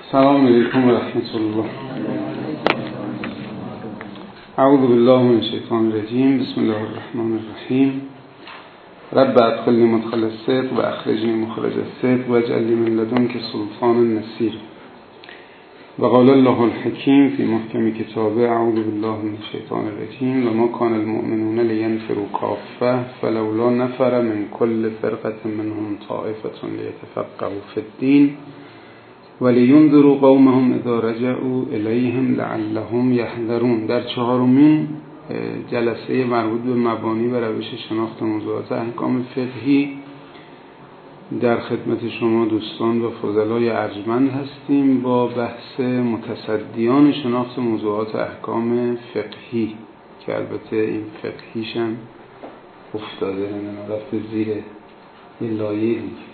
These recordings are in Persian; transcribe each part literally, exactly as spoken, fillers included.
السلام علیکم و رحمت الله. اعوذ بالله من الشیطان الرجیم. بسم الله الرحمن الرحیم. رب ادخلنی مدخل الصدق و اخرجنی مخرج الصدق واجعل لی من لدنک سلطانا نصیرا. و قال الله الحکیم فی محکم کتابه اعوذ بالله من الشیطان الرجیم و ما کان المؤمنون لینفروا کافة فلولا نفر من کل فرقة منهم طائفة لیتفقهوا فی الدین وَلِيُنذِرُوا قَوْمَهُمْ اِذَا رَجَعُوا إِلَيْهِمْ لَعَلَّهُمْ يَحْذَرُونَ. در چهارمین جلسه مربوط به مبانی و روش شناخت موضوعات احکام فقهی در خدمت شما دوستان و فضلای ارجمند هستیم با بحث متصدیان شناخت موضوعات احکام فقهی که البته این فقهیش هم افتاده رفته زیر یه لایه دیگه.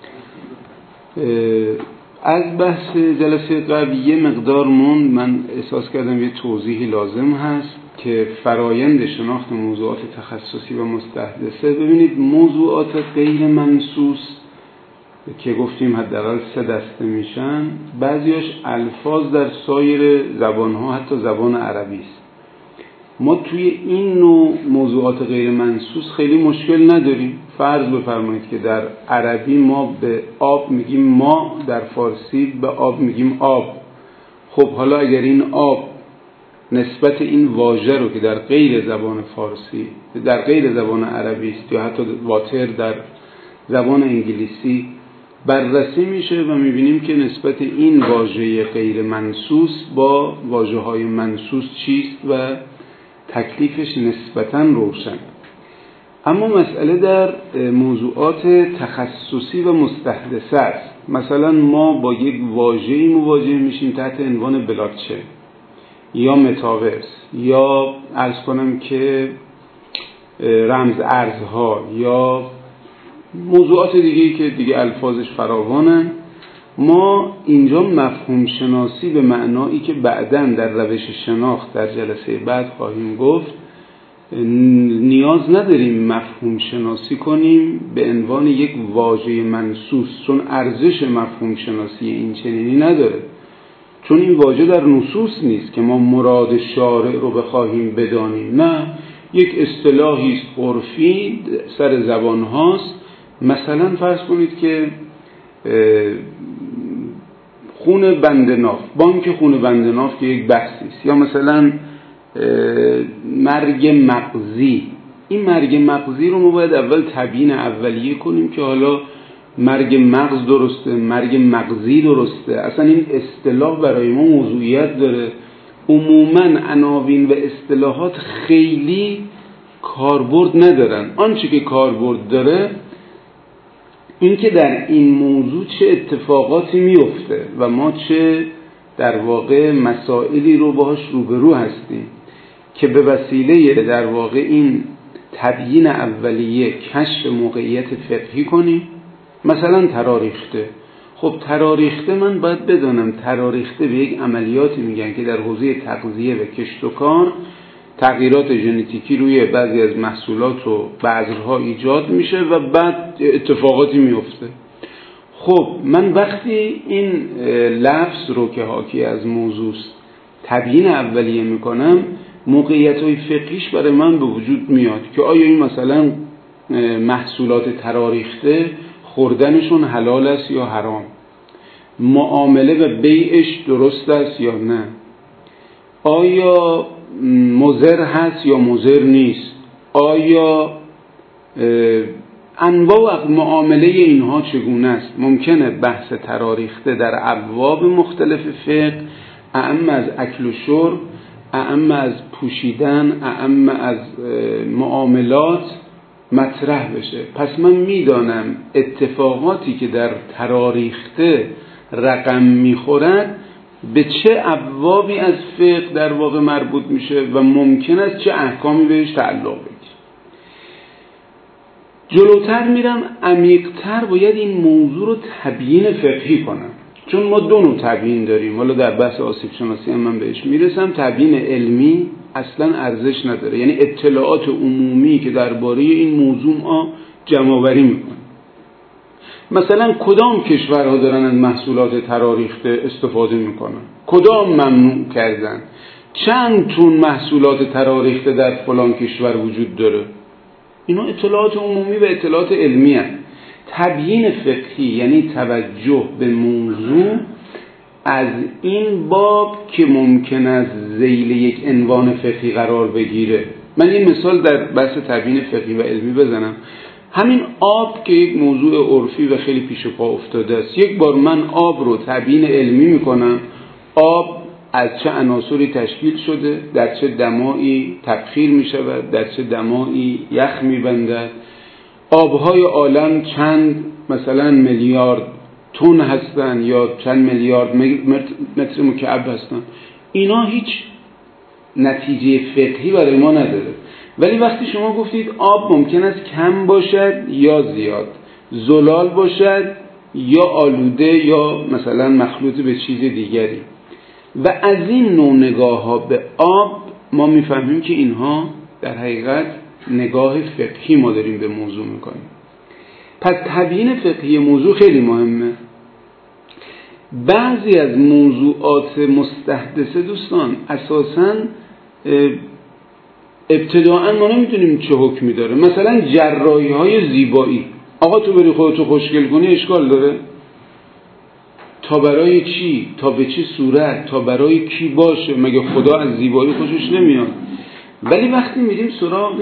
از بحث جلسه قبل یه مقدار موند، من احساس کردم یه توضیحی لازم هست که فرایند شناخت موضوعات تخصصی و مستحدثه. ببینید موضوعات غیر منصوص که گفتیم حداقل سه دسته میشن، بعضیاش الفاظ در سایر زبانها حتی زبان عربی است. ما توی این نوع موضوعات غیر منصوص خیلی مشکل نداریم. فرض بفرمایید که در عربی ما به آب میگیم ما، در فارسی به آب میگیم آب. خب حالا اگر این آب نسبت این واژه رو که در غیر زبان فارسی، در غیر زبان عربی است یا حتی واتر در زبان انگلیسی بررسی میشه و میبینیم که نسبت این واژه غیر منصوص با واژه‌های منصوص چیست و تکلیفش نسبتاً روشن. اما مسئله در موضوعات تخصصی و مستحدثه است. مثلا ما با یک واژه‌ای مواجه میشیم تحت عنوان بلاکچین یا متاورس یا عرض کنم که رمز ارزها یا موضوعات دیگه‌ای که دیگه الفاظش فراوانن. ما اینجا مفهوم شناسی به معنایی که بعداً در روش شناخت در جلسه بعد خواهیم گفت نیاز نداریم مفهوم شناسی کنیم به عنوان یک واژه منصوص، چون ارزش مفهوم شناسی این چنینی نداره، چون این واژه در نصوص نیست که ما مراد شارع رو بخواهیم بدانیم. نه، یک اصطلاحی است عرفی سر زبان هاست. مثلا فرض کنید که خون بندناف، بانک خون بندناف که یک بحثی است، یا مثلا مرگ مغزی. این مرگ مغزی رو ما باید اول تبیین اولیه کنیم که حالا مرگ مغز درسته، مرگ مغزی درسته. اصلا این اصطلاح برای ما موضوعیت داره. عموما عناوین و اصطلاحات خیلی کاربرد ندارن. آنچه که کاربرد داره این که در این موضوع چه اتفاقاتی میفته و ما چه در واقع مسائلی رو باهاش روبرو هستیم که به وسیله در واقع این تبیین اولیه کشف موقعیت فقهی کنیم. مثلا تراریخته. خب تراریخته من باید بدانم تراریخته به یک عملیاتی میگن که در حوزه تغذیه و کشت و کار تغییرات ژنتیکی روی بعضی از محصولات و بذرها ایجاد میشه و بعد اتفاقاتی میفته. خب من وقتی این لفظ رو که حاکی از موضوع تبیین اولیه میکنم، موقعیت‌های فقهیش برای من به وجود میاد که آیا این مثلا محصولات تراریخته خوردنشون حلال است یا حرام، معامله و بیعش درست است یا نه، آیا مضر هست یا مضر نیست، آیا انواع معامله اینها چگونه است. ممکنه بحث تراریخته در ابواب مختلف فقه، اعم از اکل و شرب، اعم از پوشیدن، اعم از معاملات مطرح بشه. پس من میدانم اتفاقاتی که در تراریخته رقم میخورد به چه ابوابی از فقه در واقع مربوط میشه و ممکن است چه احکامی بهش تعلق بگیره. جلوتر میرم، عمیق‌تر باید این موضوع رو تبیین فقهی کنم، چون ما دو نوع تبیین داریم. حالا در بحث آسیب شناسی هم من بهش میرسم. تبیین علمی اصلا ارزش نداره، یعنی اطلاعات عمومی که درباره این موضوع ما جمع آوری میکنه. مثلا کدام کشورها دارن از محصولات تراریخته استفاده میکنن، کدام ممنوع کردن، چند تون محصولات تراریخته در فلان کشور وجود داره. اینا اطلاعات عمومی و اطلاعات علمی هست. تبیین فقهی یعنی توجه به موضوع از این باب که ممکن است ذیل یک عنوان فقهی قرار بگیره. من این مثال در بحث تبیین فقهی و علمی بزنم. همین آب که یک موضوع عرفی و خیلی پیش پا افتاده است، یک بار من آب رو تبیین علمی میکنم، آب از چه عناصری تشکیل شده، در چه دمایی تبخیر میشود، در چه دمایی یخ میبندد، آبهای عالم چند مثلا میلیارد تن هستن یا چند میلیارد متر مکعب هستن. اینا هیچ نتیجه فقهی برای ما نداره. ولی وقتی شما گفتید آب ممکن است کم باشد یا زیاد، زلال باشد یا آلوده یا مثلا مخلوط به چیز دیگری، و از این نوع نگاه ها به آب ما میفهمیم که اینها در حقیقت نگاه فقهی ما داریم به موضوع میکنیم. پس تبیین فقهی موضوع خیلی مهمه. بعضی از موضوعات مستحدثه دوستان اساساً ابتداءً ما نمیتونیم چه حکمی داره. مثلا جراحی های زیبایی، آقا تو بری خودتو خوشگل کنی اشکال داره؟ تا برای چی؟ تا به چه صورت؟ تا برای کی باشه؟ مگه خدا از زیبایی خوشش نمیاد؟ ولی وقتی میریم سراغ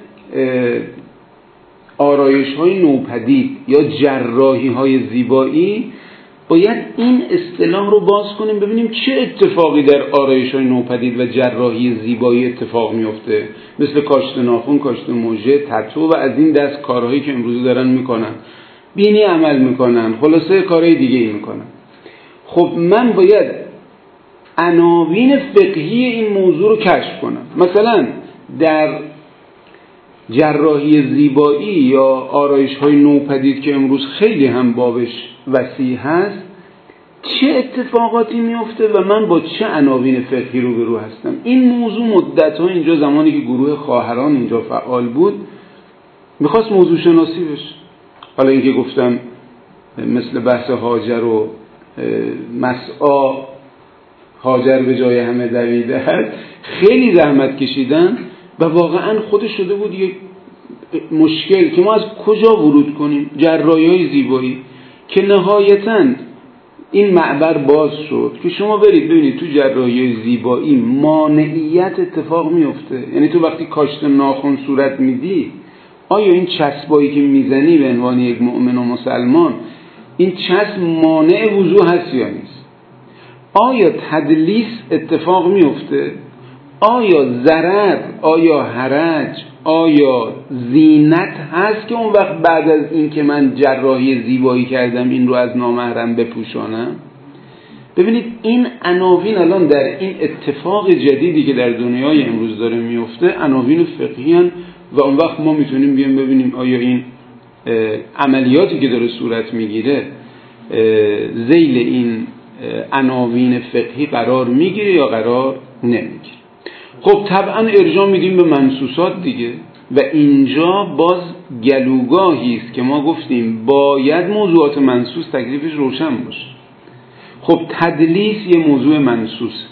آرایش های نوپدید یا جراحی های زیبایی، باید این اصطلاح رو باز کنیم ببینیم چه اتفاقی در آرایش های نوپدید و جراحی زیبایی اتفاق میفته، مثل کاشت ناخن، کاشت مژه، تتو و از این دست کارهایی که امروز دارن میکنن، بینی عمل میکنن، خلاصه کارهای دیگه ای میکنن. خب من باید عناوین فقهی این موضوع رو کشف کنم. مثلا در جراحی زیبایی یا آرایش های نوپدید که امروز خیلی هم بابش وسیع هست، چه اتفاقاتی میفته و من با چه عناوین فقهی روبرو هستم. این موضوع مدت‌ها اینجا زمانی که گروه خواهران اینجا فعال بود میخواست موضوع شناسی بشه. حالا اینکه گفتم مثل بحث هاجر و مسعی، هاجر به جای همه دویده هست، خیلی زحمت کشیدن و واقعا خود شده بود یک مشکل که ما از کجا ورود کنیم. جراحی‌های زیبایی که نهایتاً این معبر باز شد که شما برید ببینید تو جراحی زیبایی مانعیت اتفاق میفته. یعنی تو وقتی کاشت ناخن صورت میدی، آیا این چسبایی که میزنی به عنوان یک مؤمن و مسلمان، این چسب مانع وضو هست یا نیست؟ آیا تدلیس اتفاق میفته؟ آیا ضرر، آیا حرج، آیا زینت هست که اون وقت بعد از این که من جراحی زیبایی کردم این رو از نامحرم بپوشانم؟ ببینید این عناوین الان در این اتفاق جدیدی که در دنیای امروز داره میفته عناوین فقهی هن و اون وقت ما میتونیم بیان ببینیم آیا این عملیاتی که داره صورت میگیره ذیل این عناوین فقهی قرار میگیره یا قرار نمیگیره. خب طبعا ارجاع میدیم به منصوصات دیگه و اینجا باز گلوگاهی است که ما گفتیم باید موضوعات منصوص تکلیفش روشن باشه. خب تدلیس یه موضوع منصوص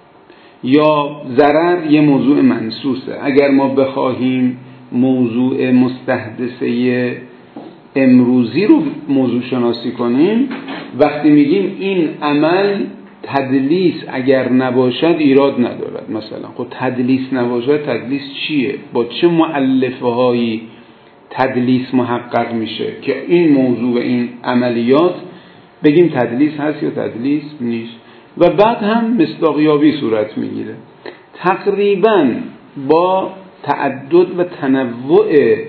یا ضرر یه موضوع منصوصه. اگر ما بخواهیم موضوع مستحدثه امروزی رو موضوع شناسی کنیم، وقتی میگیم این عمل تدلیس اگر نباشد ایراد ندارد، مثلا خب تدلیس نباشد، تدلیس چیه؟ با چه مؤلفه هایی تدلیس محقق میشه که این موضوع و این عملیات بگیم تدلیس هست یا تدلیس نیست؟ و بعد هم مصداقیابی صورت میگیره. تقریبا با تعدد و تنوع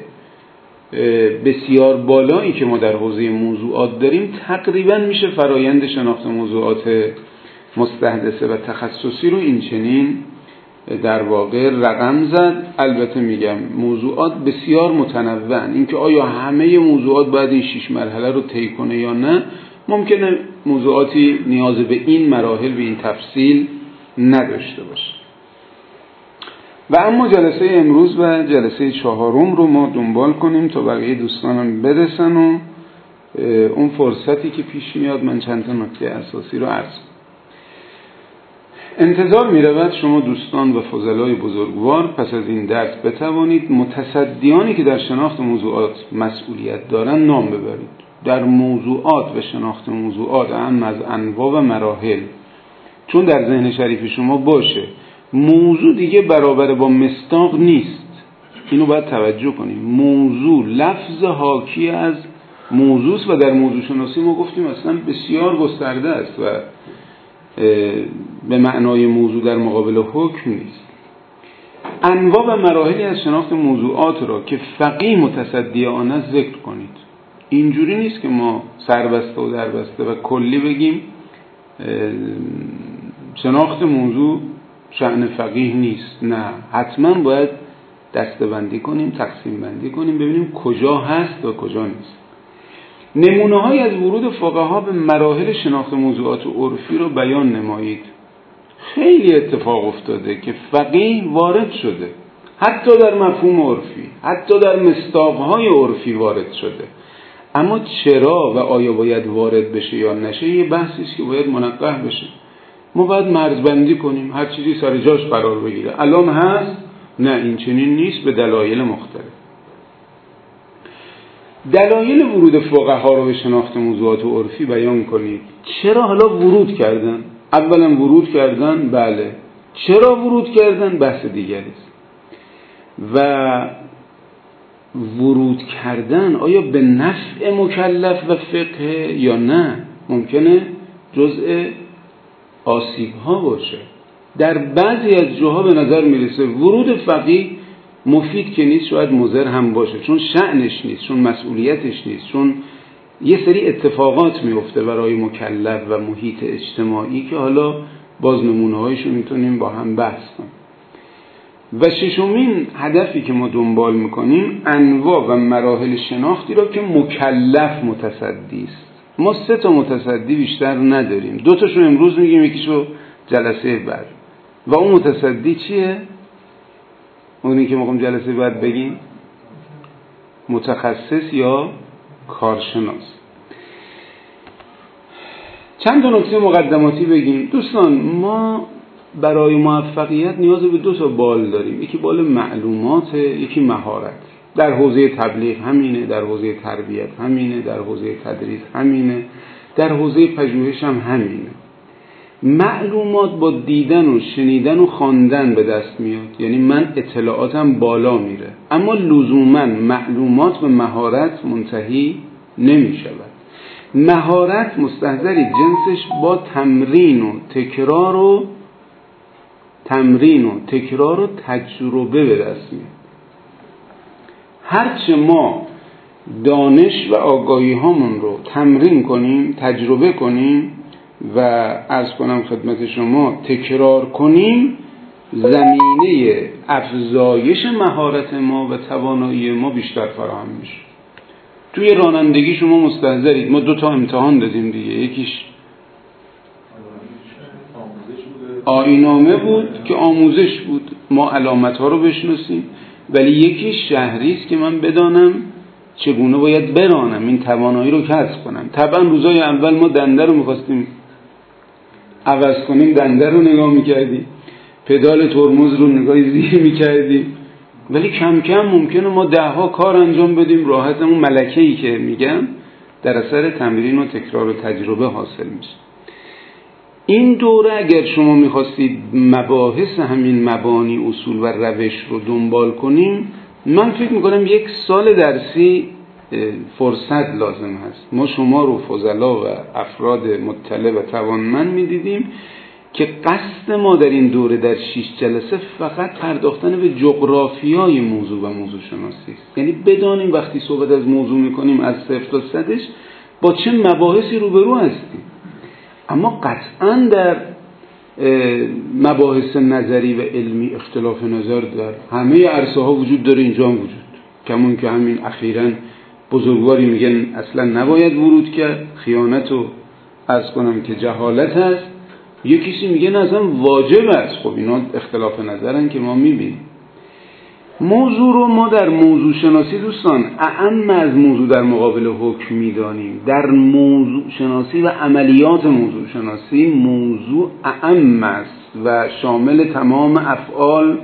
بسیار بالایی که ما در حوزه موضوعات داریم، تقریبا میشه فرایند شناخت موضوعات مستحدثه و تخصصی رو این چنین در واقع رقم زد. البته میگم موضوعات بسیار متنوعن. اینکه آیا همه موضوعات باید این شش مرحله رو طی کنه یا نه، ممکنه موضوعاتی نیاز به این مراحل به این تفصیل نداشته باشه. و اما جلسه امروز و جلسه چهارم رو ما دنبال کنیم تا بقیه دوستانم برسن و اون فرصتی که پیش میاد من چند تا نکته اساسی رو عرض کنم. انتظار می رود شما دوستان و فضلای بزرگوار پس از این درس بتوانید متصدیانی که در شناخت موضوعات مسئولیت دارن نام ببرید. در موضوعات و شناخت موضوعات اهم از انواع و مراحل، چون در ذهن شریف شما باشه موضوع دیگه برابر با مصداق نیست. اینو باید توجه کنیم. موضوع لفظ حاکی از موضوع و در موضوع شناسی ما گفتیم اصلا بسیار گسترده است و به معنای موضوع در مقابل حکم نیست. انواع و مراحلی از شناخت موضوعات را که فقیه متصدی آن است ذکر کنید. اینجوری نیست که ما سربسته و دربسته و کلی بگیم شناخت موضوع شأن فقیه نیست. نه، حتما باید دسته‌بندی کنیم، تقسیم بندی کنیم، ببینیم کجا هست و کجا نیست. نمونه های از ورود فقها به مراحل شناخت موضوعات عرفی رو بیان نمایید. خیلی اتفاق افتاده که فقیه وارد شده، حتی در مفهوم عرفی، حتی در مصداق‌های عرفی وارد شده، اما چرا و آیا باید وارد بشه یا نشه یه بحثی است که باید منقح بشه. ما باید مرزبندی کنیم، هر چیزی سر جاش قرار بگیره. الان هست؟ نه، این چنین نیست، به دلایل مختلف. دلایل ورود فقها رو به شناخت موضوعات عرفی بیان کنید. چرا حالا ورود کردن؟ اولا ورود کردن، بله. چرا ورود کردن؟ بحث دیگری است. و ورود کردن آیا به نفع مکلف و فقه یا نه؟ ممکنه جزء آسیب ها باشه. در بعضی از جاها به نظر میرسه ورود فقیه مفید که نیست، شاید مضر هم باشه، چون شأنش نیست، چون مسئولیتش نیست، چون یه سری اتفاقات میفته برای مکلف و محیط اجتماعی که حالا باز نمونه‌هایشو میتونیم با هم بحث کنیم. و ششمین هدفی که ما دنبال میکنیم انواع و مراحل شناختی را که مکلف متصدی است. ما سه تا متصدی بیشتر نداریم، دو تاشو امروز میگیم، یکیشو جلسه بعد. و اون متصدی چیه؟ اونی که میگم جلسه بعد بگیم متخصص یا کارشناس. چند تا نکته مقدماتی بگیم. دوستان، ما برای موفقیت نیاز به دو تا بال داریم، یکی بال معلومات، یکی مهارت. در حوزه تبلیغ همینه، در حوزه تربیت همینه، در حوزه تدریس همینه، در حوزه پژوهش هم همینه. معلومات با دیدن و شنیدن و خواندن به دست میاد، یعنی من اطلاعاتم بالا میره، اما لزوما معلومات و مهارت منتهی نمی شود. مهارت مستحضری جنسش با تمرین و تکرار و تمرین و تکرار و تجربه به دست میاد. هرچه ما دانش و آگاهی هامون رو تمرین کنیم، تجربه کنیم و عرض کنم خدمت شما تکرار کنیم، زمینه افزایش مهارت ما و توانایی ما بیشتر فراهم میشه. توی رانندگی شما مستحضرید، ما دو تا امتحان دادیم دیگه، یکیش آیین‌نامه بود که آموزش بود، ما علامت ها رو بشناسیم، ولی یکیش شهری است که من بدانم چگونه باید برانم، این توانایی رو کسب کنم. طبعا روزای اول ما دنده رو می‌خواستیم عوض کنیم، دنده رو نگاه می‌کردیم، پدال ترمز رو نگاه زیر می‌کردیم، ولی کم کم ممکنه ما ده ها کار انجام بدیم، راحتمون ملکه‌ای که میگم در اثر تمرین و تکرار و تجربه حاصل میشه. این دوره اگر شما میخواستید مباحث همین مبانی، اصول و روش رو دنبال کنیم، من فکر میکنم یک سال درسی فرصت لازم هست. ما شما رو فضلا و افراد مطلع و توانمند میدیدیم که قصد ما در این دوره در شش جلسه فقط پرداختن به جغرافیای موضوع و موضوع شناسی است. یعنی بدانیم وقتی صحبت از موضوع میکنیم از صفر تا صدش با چه مباحثی روبرو هستیم. اما قطعا در مباحث نظری و علمی اختلاف نظر در همه عرصه ها وجود داره، اینجا هم وجود. کمون که همین اخیراً بزرگواری میگن اصلا نباید ورود کرد، خیانت و عرض کنم که جهالت هست، یکیسی میگن اصلا واجب است. خب اینا اختلاف نظرن که ما میبینیم. موضوع رو ما در موضوع شناسی دوستان اعم از موضوع در مقابل حکم می‌دانیم. در موضوع شناسی و عملیات موضوع شناسی موضوع اعم است و شامل تمام افعال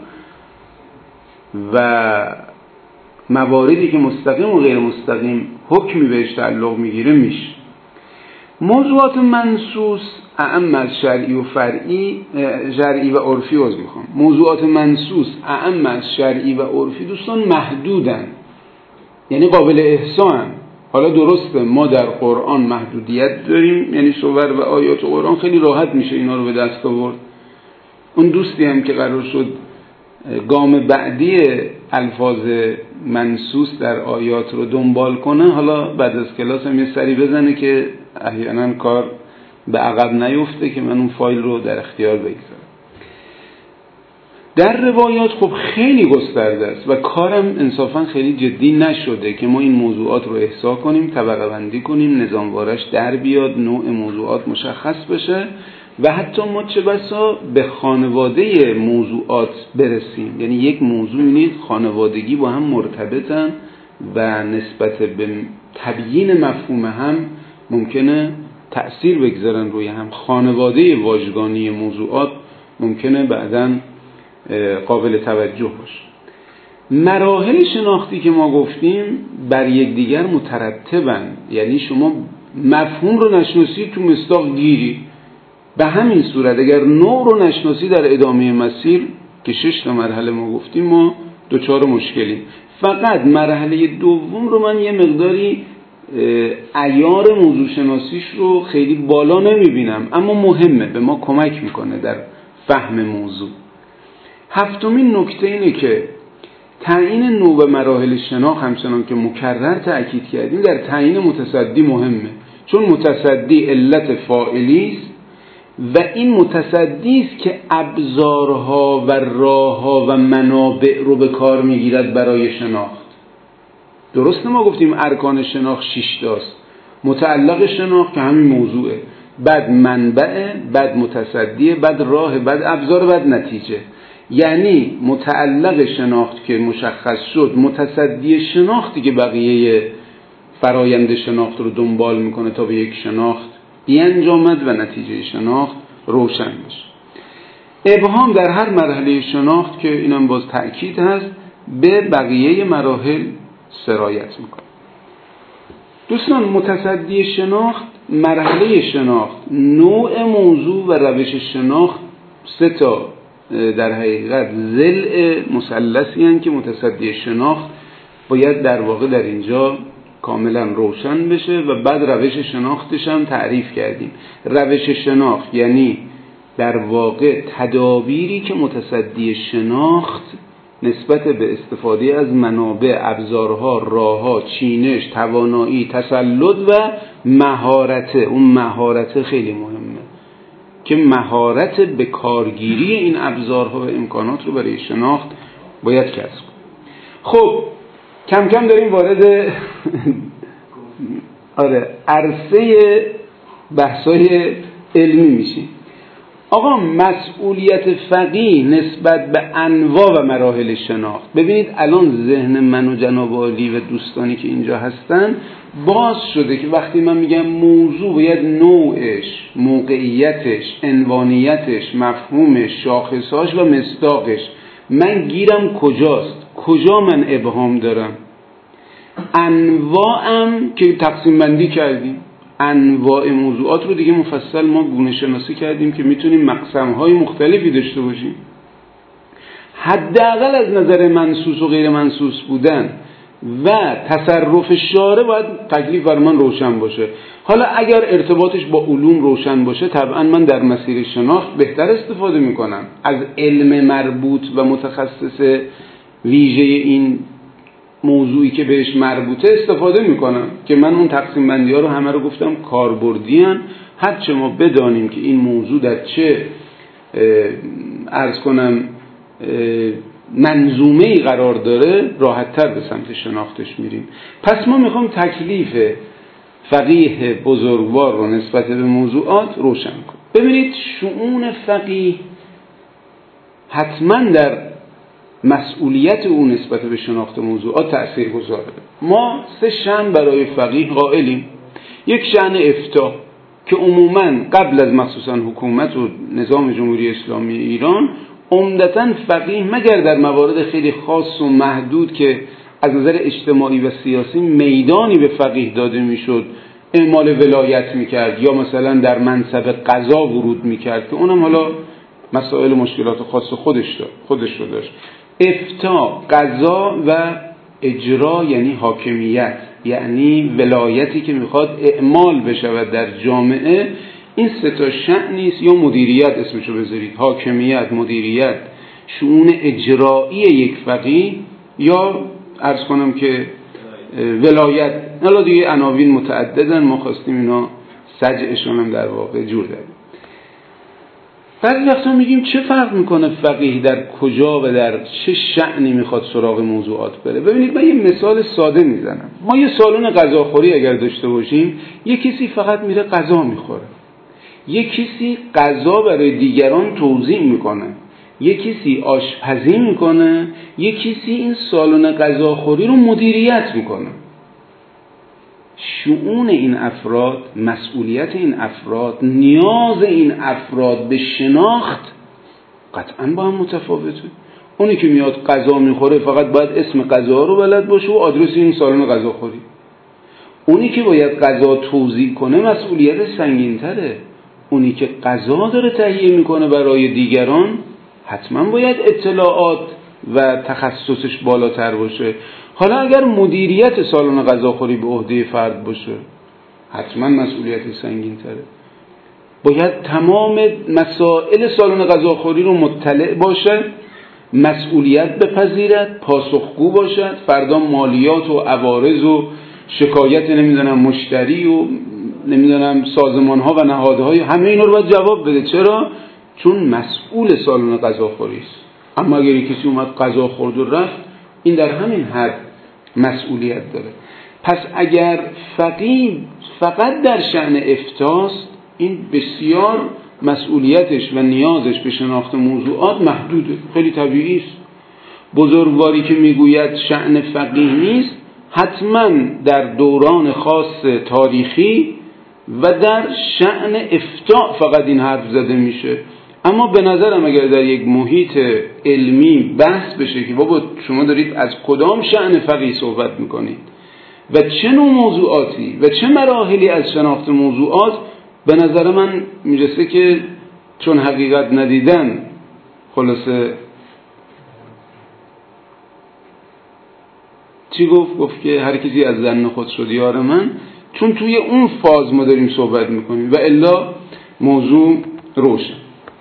و مواردی که مستقیم و غیر مستقیم حکمی بهش تعلق میگیره میشه. موضوعات منصوص اعم از شرعی و فرعی، شرعی و عرفی از میخوام. موضوعات منصوص اعم از شرعی و عرفی دوستان محدودن، یعنی قابل احصاءن. حالا درسته ما در قرآن محدودیت داریم، یعنی صور و آیات قرآن خیلی راحت میشه اینا رو به دست آورد. اون دوستی هم که قرار شد گام بعدی الفاظ منصوص در آیات رو دنبال کنه، حالا بعد از کلاس هم یه سری بزنه که احیانا کار به عقب نیفته که من اون فایل رو در اختیار بگذارم. در روایات خب خیلی گسترده است و کارم انصافا خیلی جدی نشده که ما این موضوعات رو احصا کنیم، طبقه بندی کنیم، نظاموارش در بیاد، نوع موضوعات مشخص بشه و حتی ما چه بسا به خانواده موضوعات برسیم. یعنی یک موضوع اینید خانوادگی با هم مرتبطن و نسبت به تبیین مفهوم هم ممکنه تأثیر بگذارن روی هم. خانواده واژگانی موضوعات ممکنه بعداً قابل توجه باشه. مراحل شناختی که ما گفتیم بر یکدیگر مترتبن، یعنی شما مفهوم رو نشناسی تو مصداق گیری. به همین صورت اگر نوع رو نشناسی در ادامه مسیر که شش تا مرحله ما گفتیم ما دوچار مشکلیم. فقط مرحله دوم رو من یه مقداری عیار موضوع شناسیش رو خیلی بالا نمیبینم، اما مهمه، به ما کمک میکنه در فهم موضوع. هفتمین نکته اینه که تعیین نوع و مراحل شناخت همچنان که مکرر تأکید کردیم در تعیین متصدی مهمه، چون متصدی علت فاعلی است و این متصدی است که ابزارها و راهها و منابع رو به کار میگیرد برای شناخت. درسته ما گفتیم ارکان شناخت شش تاست، متعلق شناخت که همین موضوعه، بعد منبع، بعد متصدی، بعد راه، بعد ابزار، بعد نتیجه. یعنی متعلق شناخت که مشخص شد، متصدی شناختی که بقیه فرایند شناخت رو دنبال میکنه تا به یک شناخت بیانجامد و نتیجه شناخت روشن بشه. ابهام در هر مرحله شناخت که اینم باز تأکید هست به بقیه مراحل سرایت میکنه. دوستان متصدی شناخت، مرحله شناخت، نوع موضوع و روش شناخت سه تا در حقیقت ضلع مثلثی هستند که متصدی شناخت باید در واقع در اینجا کاملا روشن بشه و بعد روش شناختش هم تعریف کردیم. روش شناخت یعنی در واقع تدابیری که متصدی شناخت نسبت به استفاده از منابع، ابزارها، راهها، چینش، توانایی، تسلط و مهارت. اون مهارت خیلی مهمه که مهارت به کارگیری این ابزارها و امکانات رو برای شناخت باید کسب کنیم. خب کم کم داریم وارد آره عرصه بحثای علمی میشیم. آقا مسئولیت فقیه نسبت به انواع و مراحل شناخت. ببینید الان ذهن من و جناب عالی و دوستانی که اینجا هستن باز شده که وقتی من میگم موضوع باید نوعش، موقعیتش، عنوانیتش، مفهومش، شاخصاش و مصداقش، من گیرم کجاست، کجا من ابهام دارم. انواعم که تقسیم بندی کردیم، انواع موضوعات رو دیگه مفصل ما گونه شناسی کردیم که میتونیم مقسم‌های مختلفی داشته باشیم. حداقل از نظر منصوص و غیر منصوص بودن و تصرف شارع باید تکلیف بر من روشن باشه. حالا اگر ارتباطش با علوم روشن باشه طبعا من در مسیر شناخت بهتر استفاده میکنم از علم مربوط و متخصص ویژه این موضوعی که بهش مربوطه استفاده میکنم که من اون تقسیم بندی ها رو همه رو گفتم کاربردی ان. هرچه ما بدانیم که این موضوع در چه عرض کنم منظومه‌ای قرار داره راحت‌تر به سمت شناختش میریم. پس ما میخوام تکلیف فقیه بزرگوار رو نسبت به موضوعات روشن کنیم. ببینید شؤون فقیه حتما در مسئولیت او نسبت به شناخت موضوعات تأثیرگذاره. ما سه شأن برای فقیه قائلیم. یک شأن افتاء که عموماً قبل از مخصوصاً حکومت و نظام جمهوری اسلامی ایران عمدتاً فقیه مگر در موارد خیلی خاص و محدود که از نظر اجتماعی و سیاسی میدانی به فقیه داده میشد اعمال ولایت میکرد یا مثلا در منصب قضا ورود میکرد که اونم حالا مسائل و مشکلات خاص خودش داشت خودش رو داشت. افتاء، قضا و اجرا یعنی حاکمیت، یعنی ولایتی که میخواد اعمال بشود در جامعه. این سه تا شأنی است، یا مدیریت اسمشو بذارید، حاکمیت، مدیریت، شؤون اجرایی یک فقیه، یا عرض کنم که ولایت. حالا دیگه عناوین متعددن، ما خواستیم اینا سجعشون هم در واقع جور داریم. بعضی وقتا میگیم چه فرق میکنه فقیه در کجا و در چه شأنی میخواد سراغ موضوعات بره. ببینید من یه مثال ساده میزنم. ما یه سالن غذاخوری اگر داشته باشیم، یه کسی فقط میره غذا میخوره، یه کسی غذا برای دیگران توزیع میکنه، یه کسی آشپزی میکنه، یه کسی این سالن غذاخوری رو مدیریت میکنه. شؤون این افراد، مسئولیت این افراد، نیاز این افراد به شناخت قطعاً با هم متفاوته. اونی که میاد غذا میخوره فقط باید اسم غذا رو بلد باشه و آدرس این سالن غذاخوری. اونی که باید غذا توزیع کنه مسئولیت سنگین‌تره. اونی که غذا داره تهیه میکنه برای دیگران حتما باید اطلاعات و تخصصش بالاتر باشه. حالا اگر مدیریت سالن غذاخوری به عهده فرد باشه حتما مسئولیت سنگین تره. باید تمام مسائل سالن غذاخوری رو مطلع باشه، مسئولیت بپذیرد، پاسخگو باشد، فردا مالیات و عوارض و شکایت نمیدونم مشتری و نمیدونم سازمان ها و نهادهای همه اینا رو باید جواب بده. چرا؟ چون مسئول سالن غذاخوری است. اما اگر کسی اومد غذا خورد و رفت، این در همین حد مسئولیت داره. پس اگر فقیه فقط در شأن افتاست، این بسیار مسئولیتش و نیازش به شناخت موضوعات محدوده، خیلی طبیعی است. بزرگواری که میگوید شأن فقیه نیست، حتما در دوران خاص تاریخی و در شأن افتاء فقط این حرف زده میشه. اما به نظرم اگر در یک محیط علمی بحث بشه که بابا شما دارید از کدام شأن فقیه صحبت میکنید و چه نوع موضوعاتی و چه مراحلی از شناخت موضوعات، به نظر من میرسه که چون حقیقت ندیدن، خلاصه چی گفت؟ گفت که هر کسی از ظن خود شد یار من. چون توی اون فاز ما داریم صحبت میکنیم و الا موضوع روشن.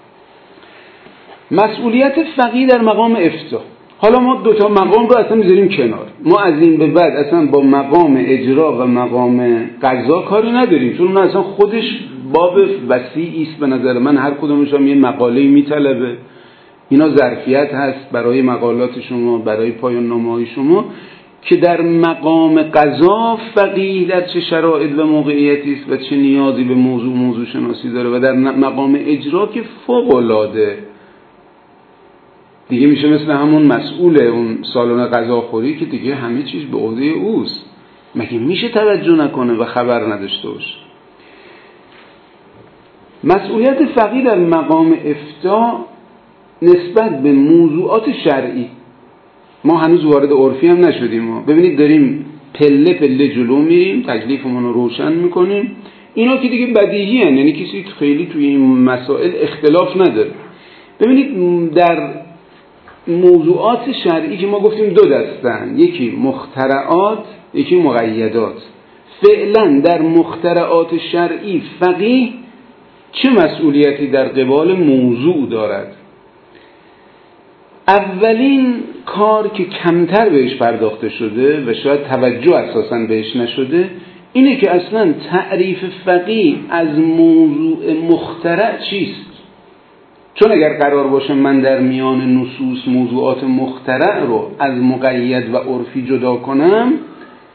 مسئولیت فقیه در مقام افتاء. حالا ما دوتا مقام رو اصلا میذاریم کنار. ما از این به بعد اصلا با مقام اجرا و مقام قضا کاری نداریم، چون اون اصلا خودش باب وسیعی است. به نظر من هر کدومش هم یه مقاله‌ای میطلبه. اینا ظرفیت هست برای مقالات شما، برای پایان نامه‌های شما، که در مقام قضا فقیه در چه شرایط و موقعیتی است و چه نیازی به موضوع موضوع شناسی داره، و در مقام اجرا که فوق‌العاده دیگه میشه مثل همون مسئول اون سالن غذاخوری که دیگه همه چیز به عهده اوست. مگه میشه توجه نکنه و خبر نداشته باشه؟ مسئولیت فقیه در مقام افتاء نسبت به موضوعات شرعی، ما هنوز وارد عرفی هم نشدیم. ما ببینید داریم پله پله جلو میریم، تکلیفمون رو روشن میکنیم. اینا که دیگه بدیهی هن، یعنی کسی خیلی توی این مسائل اختلاف نداره. ببینید در موضوعات شرعی که ما گفتیم دو دستن، یکی مخترعات، یکی مقیدات. فعلا در مخترعات شرعی فقیه چه مسئولیتی در قبال موضوع دارد؟ اولین کار که کمتر بهش پرداخته شده و شاید توجه اساساً بهش نشده اینه که اصلاً تعریف فقیه از موضوع مخترع چیست. چون اگر قرار باشه من در میان نصوص موضوعات مخترع رو از مقید و عرفی جدا کنم،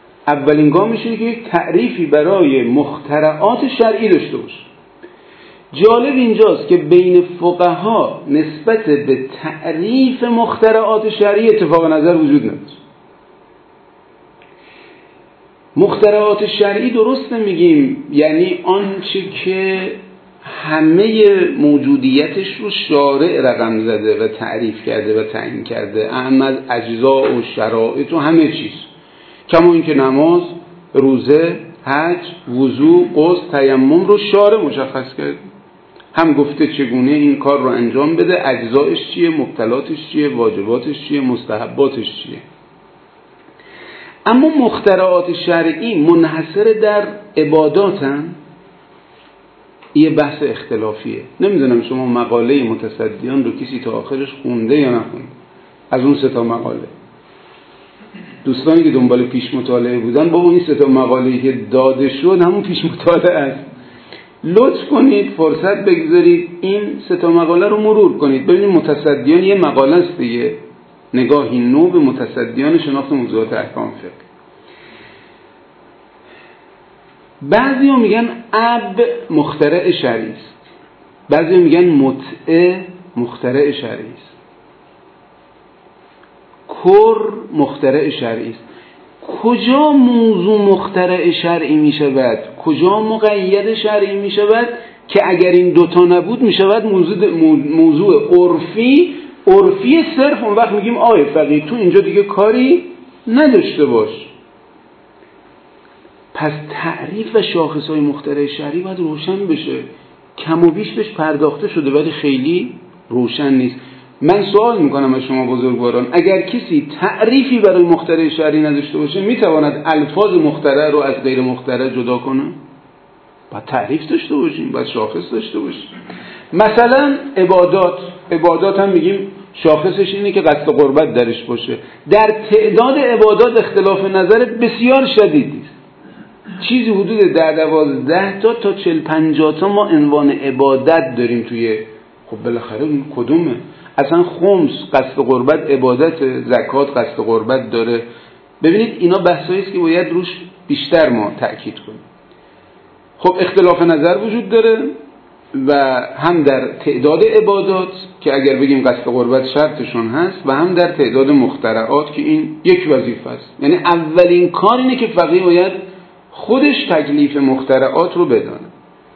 اولین گام میشه که یک تعریفی برای مخترعات شرعی داشته باشه. جالب اینجاست که بین فقها نسبت به تعریف مخترعات شرعی اتفاق نظر وجود نداره. مخترعات شرعی درست نمیگیم یعنی آنچه که همه موجودیتش رو شارع رقم زده و تعریف کرده و تعیین کرده، اهم از اجزا و شرایط و همه چیز، کما اینکه نماز، روزه، حج، وضو، غسل، تیمم رو شارع مشخص کرده، هم گفته چگونه این کار رو انجام بده، اجزایش چیه، مبطلاتش چیه، واجباتش چیه، مستحباتش چیه. اما مخترعات شرعی منحصر در عباداتن، یه بحث اختلافیه. نمیدونم شما مقاله متصدیان رو کسی تا آخرش خونده یا نخونده؟ از اون سه تا مقاله دوستانی که دنبال پیش مطالعه بودن، با اون سه تا مقاله‌ای که داده شد همون پیش مطالعه است. لطف کنید فرصت بگذارید این سه تا مقاله رو مرور کنید، ببینید متصدیان یه مقاله است دیگه، نگاهی نو به متصدیان شناخت موضوعات احکام فقه. بعضی ها میگن اب مخترع شرعی است، بعضی ها میگن متع مخترع شرعی است، کر مخترع شرعی است. کجا موضوع مخترع شرعی میشود، کجا مقید شرعی میشود که اگر این دوتا نبود میشود موضوع موضوع عرفی عرفی صرف. اون وقت میگیم آیه فقیه تو اینجا دیگه کاری نداشته باش. پس تعریف و شاخصهای مخترع شرعی باید روشن بشه. کم و بیش بهش پرداخته شده ولی خیلی روشن نیست. من سوال میکنم از شما بزرگواران، اگر کسی تعریفی برای مخترع شرعی نداشته باشه میتواند الفاظ مخترع رو از غیر مخترع جدا کنه؟ باید تعریف داشته باشیم، باید شاخص داشته باشیم. مثلا عبادات، عبادات هم میگیم شاخصش اینه که قصد قربت درش باشه. در تعداد عبادات اختلاف نظر بسیار شدیدی است، چیزی حدود ده دوازده تا تا چل پنجاه تا ما عنوان عبادت داریم توی. خب بالاخره کدومه؟ اصلا خمس قصد قربت عبادت، زکات قصد قربت داره. ببینید اینا بحثایی است که باید روش بیشتر ما تأکید کنیم. خب اختلاف نظر وجود داره و هم در تعداد عبادات که اگر بگیم قصد قربت شرطشون هست و هم در تعداد مخترعات که این یک وظیفه است. یعنی اولین کار اینه که فقیه باید خودش تکلیف مخترعات رو بدانه.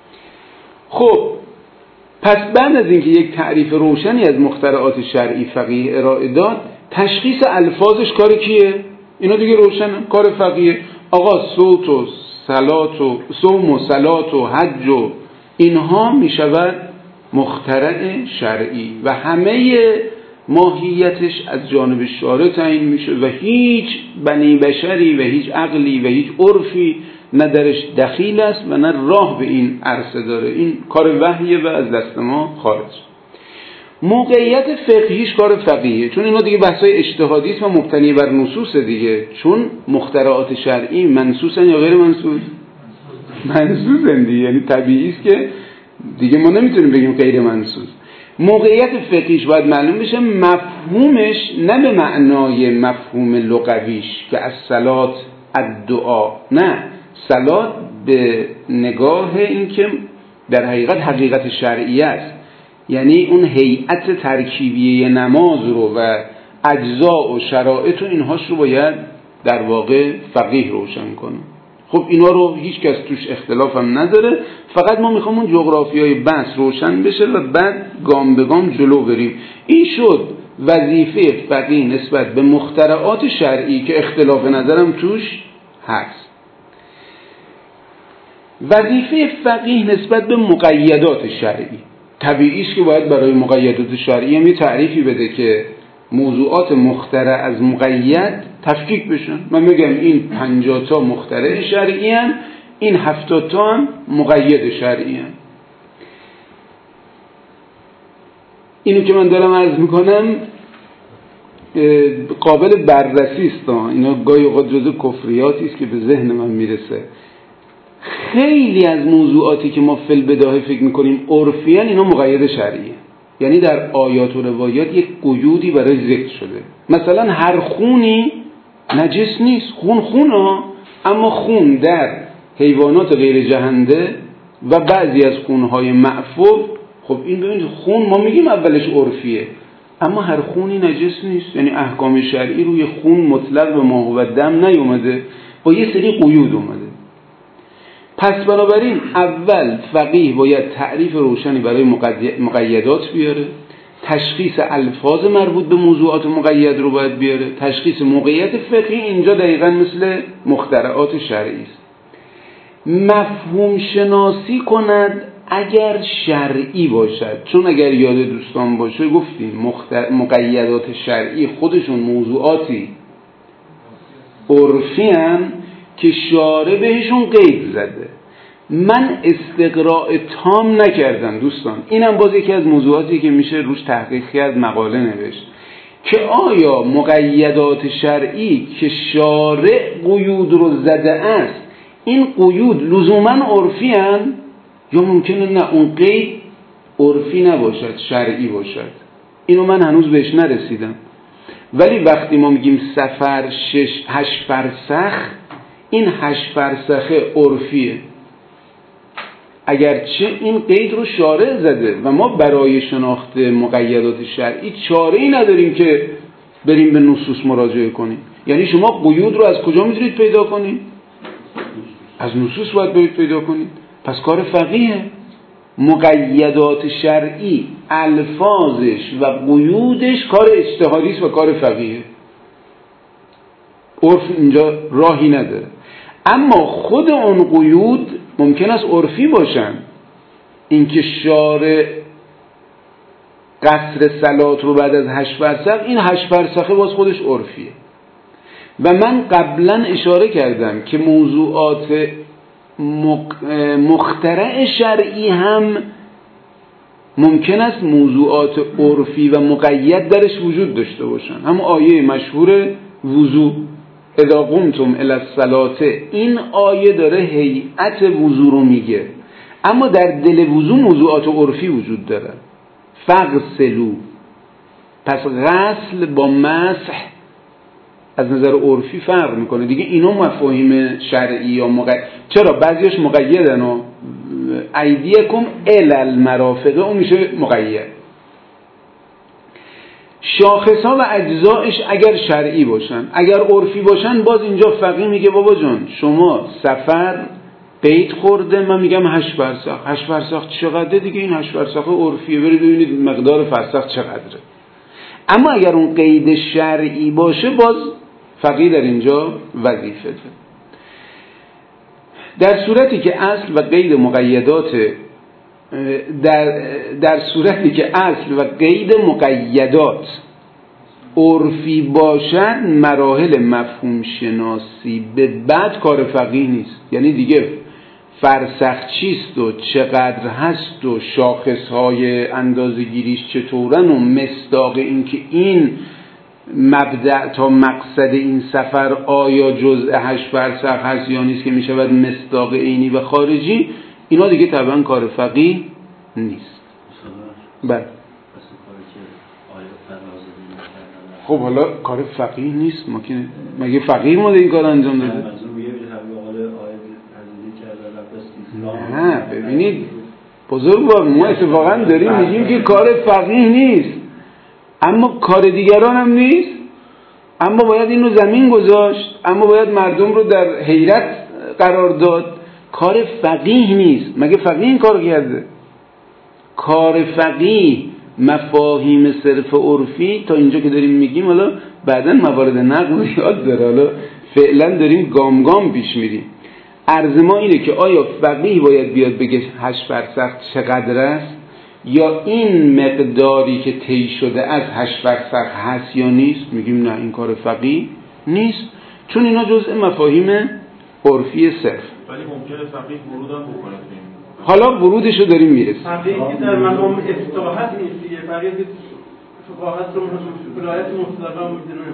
خب پس بعد از اینکه یک تعریف روشنی از مخترعات شرعی فقیه ارائه داد، تشخیص الفاظش کار کیه؟ اینا دیگه روشنه، کار فقیه. آقا صوت و صلات و صوم و صلات و حج و اینها میشود مخترع شرعی و همه ماهیتش از جانب شارع تعیین میشه و هیچ بنی بشری و هیچ عقلی و هیچ عرفی نه درش دخیل است و نه راه به این عرصه داره. این کار وحیه و از دست ما خارج. موقعیت فقهیش کار فقیه، چون اینا دیگه بحثای اجتهادی است و مبتنی بر نصوص دیگه. چون مخترعات شرعی منصوصن یا غیر منصوص؟ منصوصن دیگه، یعنی طبیعی است که دیگه ما نمیتونیم بگیم غیر منصوص. موقعیت فقهیش باید معلوم بشه، مفهومش نه به معنای مفهوم لغویش که از صلات الدعا، نه، صلات به نگاه این که در حقیقت حقیقت شرعی است، یعنی اون هیئت ترکیبیه نماز رو و اجزا و شرایط و اینهاش رو باید در واقع فقیه روشن کنه. خب اینا رو هیچ کس توش اختلاف هم نداره، فقط ما میخوام اون جغرافیای بحث روشن بشه و بعد گام به گام جلو بریم. این شد وظیفه فقیه نسبت به مخترعات شرعی که اختلاف نظرم توش هست. وظیفه فقیه نسبت به مقیدات شرعی، طبیعی است که باید برای مقیدات شرعی هم یه تعریفی بده که موضوعات مخترع از مقید تفکیک بشن. من میگم این پنجاه تا مخترع شرعی هستند، این هفتاد تا هم مقید شرعی هستند. اینو که من دارم عرض میکنم قابل بررسی است، اینا گاهی اوقات جزو کفریاتی است که به ذهن من میرسه. خیلی از موضوعاتی که ما فی البداهه فکر میکنیم عرفیان، اینا مقید شرعیه. یعنی در آیات و روایات یک قیودی برای ذکر شده. مثلا هر خونی نجس نیست، خون خونه، اما خون در حیوانات غیر جهنده و بعضی از خونهای معفو، خب این ببینید خون ما میگیم اولش عرفیه، اما هر خونی نجس نیست، یعنی احکام شرعی روی خون مطلق به ما و دم نیومده، با یه سری قیود اومده. پس بنابراین اول فقیه باید تعریف روشنی برای مقیدات بیاره، تشخیص الفاظ مربوط به موضوعات مقید رو باید بیاره، تشخیص موقعیت فقهی اینجا دقیقاً مثل مخترعات شرعی است. مفهوم شناسی کند اگر شرعی باشد، چون اگر یاد دوستان باشه گفتیم مختر... مقیدات شرعی خودشون موضوعاتی عرفی هن که شارع بهشون قید زده. من استقراء تام نکردم دوستان، اینم باز یکی از موضوعاتی که میشه روش تحقیق کرد، مقاله نوشت که آیا مقیدات شرعی که شارع قیود رو زده است این قیود لزوما عرفی هن یا ممکنه نه اون قید عرفی نباشد شرعی باشد. اینو من هنوز بهش نرسیدم، ولی وقتی ما میگیم سفر شش هشت فرسخ، این هشت فرسخه عرفیه، اگرچه این قید رو شارع زده و ما برای شناخت مقیدات شرعی چاره‌ای نداریم که بریم به نصوص مراجعه کنیم. یعنی شما قیود رو از کجا میتونید پیدا کنید؟ از نصوص باید برید پیدا کنید. پس کار فقیه. مقیدات شرعی الفاظش و قیودش کار اجتهادی است و کار فقیه. عرف اینجا راهی نداره. اما خود اون قیود ممکن است عرفی باشن. اینکه شارع قصر صلات رو بعد از هشت فرسخ، این هشت فرسخه باز خودش عرفیه. و من قبلا اشاره کردم که موضوعات مخترع شرعی هم ممکن است موضوعات عرفی و مقید درش وجود داشته باشن. هم آیه مشهور وضو، اذا قمتم الی الصلاة، این آیه داره هیئت وضو رو میگه، اما در دل وضو موضوعات عرفی وجود داره. فغسلوا، پس غسل با مسح از نظر عرفی فرق میکنه دیگه. اینا مفاهیم شرعی یا مقید، چرا بعضیش مقیدن و ایدیکم الی المرافق اون میشه مقید. شاخصها و اجزایش اگر شرعی باشن، اگر عرفی باشن باز اینجا فقیه میگه بابا جان شما سفر قید خورده، من میگم هشت فرسخ. هشت فرسخ چقدره دیگه؟ این هشت فرسخ عرفیه، برید ببینید مقدار فرسخ چقدره. اما اگر اون قید شرعی باشه باز فقیه در اینجا وظیفه داره. در صورتی که اصل و قید مقیدات در, در صورتی که اصل و قید مقیدات عرفی باشد، مراحل مفهوم شناسی به بعد کار فقیه نیست. یعنی دیگه فرسخ چیست و چقدر هست و شاخصهای اندازه گیریش چطورن و مصداق این که این مبدأ تا مقصد این سفر آیا جزء هشت فرسخ هست یا نیست که می شود مصداق عینی و خارجی، اینا دیگه طبعا کار فقیه نیست. بله. خب حالا کار فقیه نیست، ما که مگه فقیه ما این کار انجام داده؟ نه ببینید بزرگوار، ما اتفاقا داریم میگیم که کار فقیه نیست، اما کار دیگران هم نیست، اما باید این رو زمین گذاشت، اما باید مردم رو در حیرت قرار داد. کار فقیه نیست. مگه فقیه این کار کرده؟ کار فقیه مفاهیم صرف عرفی تا اینجا که داریم میگیم، حالا بعداً موارد نقل یاد داره، حالا فعلا داریم گام گام پیش میریم. عرض ما اینه که آیا فقیه باید بیاد بگه هشت فرسخ چقدر است، یا این مقداری که طی شده از هشت فرسخ هست یا نیست؟ میگیم نه، این کار فقیه نیست، چون اینا جزء مفاهیم عرفی صرف. ولی ممکنه فقیه ورود هم بکنه. حالا ورودشو داریم میرسیم. فقیه که در مقام اصطلاحات نیست دیگه، فقیه که فقاهت رو رعایت مطلقا میدونه.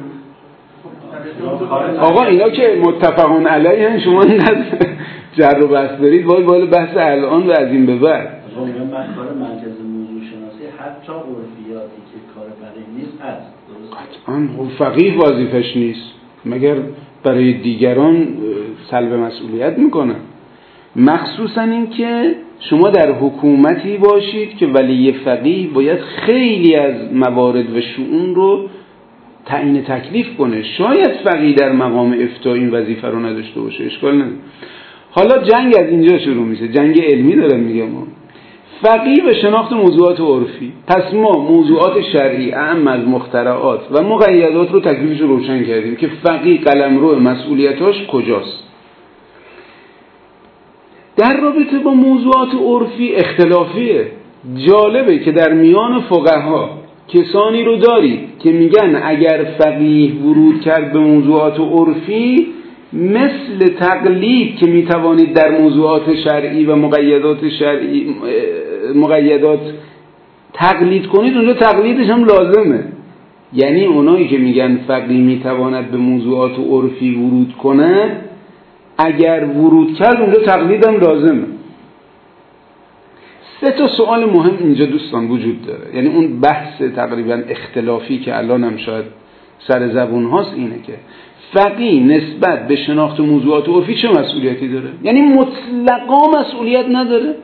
آقا اینا که متفقون علیه، شما اینقدر جر و بحث دارید، وای وای بحث الان و از این به بعد. آقا میگم من کار مرکز موضوع شناسی حتی عرفیاتی که کار فقیه نیست هست. قطعاً فقیه وظیفش نیست مگر برای دیگران سلب مسئولیت میکنه. مخصوصا این که شما در حکومتی باشید که ولی فقیه باید خیلی از موارد و شؤون رو تعیین تکلیف کنه. شاید فقیه در مقام افتاء این وظیفه رو نداشته باشه، اشکال نداره. حالا جنگ از اینجا شروع میشه، جنگ علمی دارم میگم. فقیه به شناخت موضوعات عرفی، پس ما موضوعات شرعی اعم از مخترعات و مقیدات رو تکلیفش رو روشن کردیم که فقیه قلمرو مسئولیتاش کجاست. در رابطه با موضوعات عرفی اختلافیه. جالبه که در میان فقها کسانی رو دارید که میگن اگر فقیه ورود کرد به موضوعات عرفی مثل تقلید که میتوانید در موضوعات شرعی و مقیدات شرعی مقیدات تقلید کنید، اونجا تقلیدش هم لازمه. یعنی اونایی که میگن فقیه میتواند به موضوعات عرفی ورود کنه، اگر ورود کرد اونجا تقلید هم لازمه. سه تا سوال مهم اینجا دوستان وجود داره. یعنی اون بحث تقریبا اختلافی که الان هم شاید سر زبون هاست اینه که فقیه نسبت به شناخت موضوعات عرفی چه مسئولیتی داره؟ یعنی مطلقا مسئولیت نداره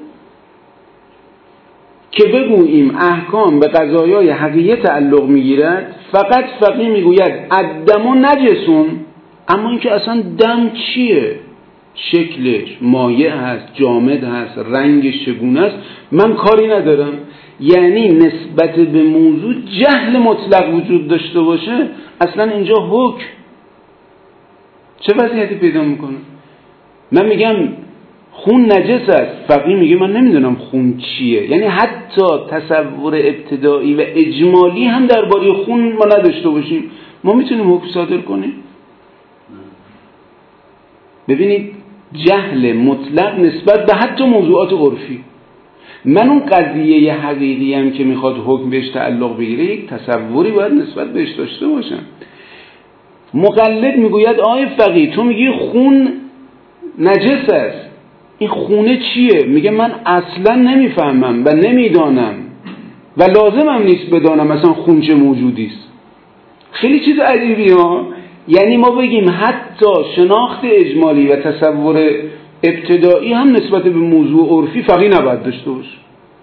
که بگوییم احکام به قضایای حقیقی تعلق میگیرد، فقط فقیه میگوید الدم و نجسون، اما اینکه اصلا دم چیه، شکلش مایع هست، جامد هست، رنگش چگونه است، من کاری ندارم. یعنی نسبت به موضوع جهل مطلق وجود داشته باشه، اصلا اینجا حکم چه وضعیتی پیدا میکنه؟ من میگم خون نجس است، فقیه میگه من نمیدونم خون چیه. یعنی حتی تصور ابتدایی و اجمالی هم درباره خون ما نداشته باشیم، ما میتونیم حکم صادر کنیم. ببینید جهل مطلق نسبت به حتی موضوعات عرفی. من اون قضیه حقیقی هم که میخواد حکم بهش تعلق بگیره یک تصوری باید نسبت بهش داشته باشم. مقلد میگوید آی فقیه تو میگی خون نجس است، این خونه چیه؟ میگه من اصلا نمیفهمم و نمیدانم و لازمم نیست بدانم مثلا خون چه موجودی است. خیلی چیز عجیبیه ها. یعنی ما بگیم حتی شناخت اجمالی و تصور ابتدایی هم نسبت به موضوع عرفی فقیه نباید داشته باشه.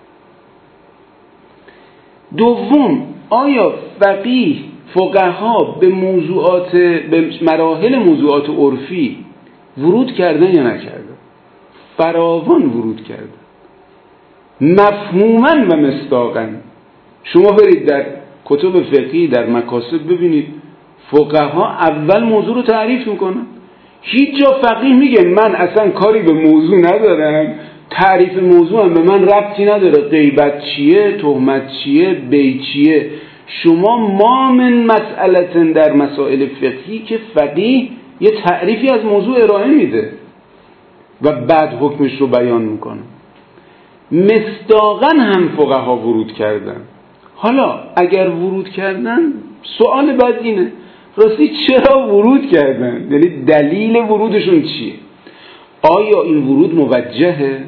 دوم، آیا فقیه فقها به موضوعات به مراحل موضوعات عرفی ورود کردن یا نکردن؟ فراوان ورود کردن، مفهوما و مصداقا. شما برید در کتب فقهی در مکاسب ببینید فقها اول موضوع رو تعریف میکنن. هیچ جا فقیه میگه من اصلا کاری به موضوع ندارم، تعریف موضوع هم به من ربطی نداره، غیبت چیه، تهمت چیه، بی چیه. شما ما من مسئله در مسائل فقهی که فقیه یه تعریفی از موضوع ارائه میده و بعد حکمش رو بیان میکنه. مصداقاً هم فقها ورود کردن. حالا اگر ورود کردن، سوال بعد اینه راستی چرا ورود کردن؟ یعنی دلیل ورودشون چیه؟ آیا این ورود موجهه؟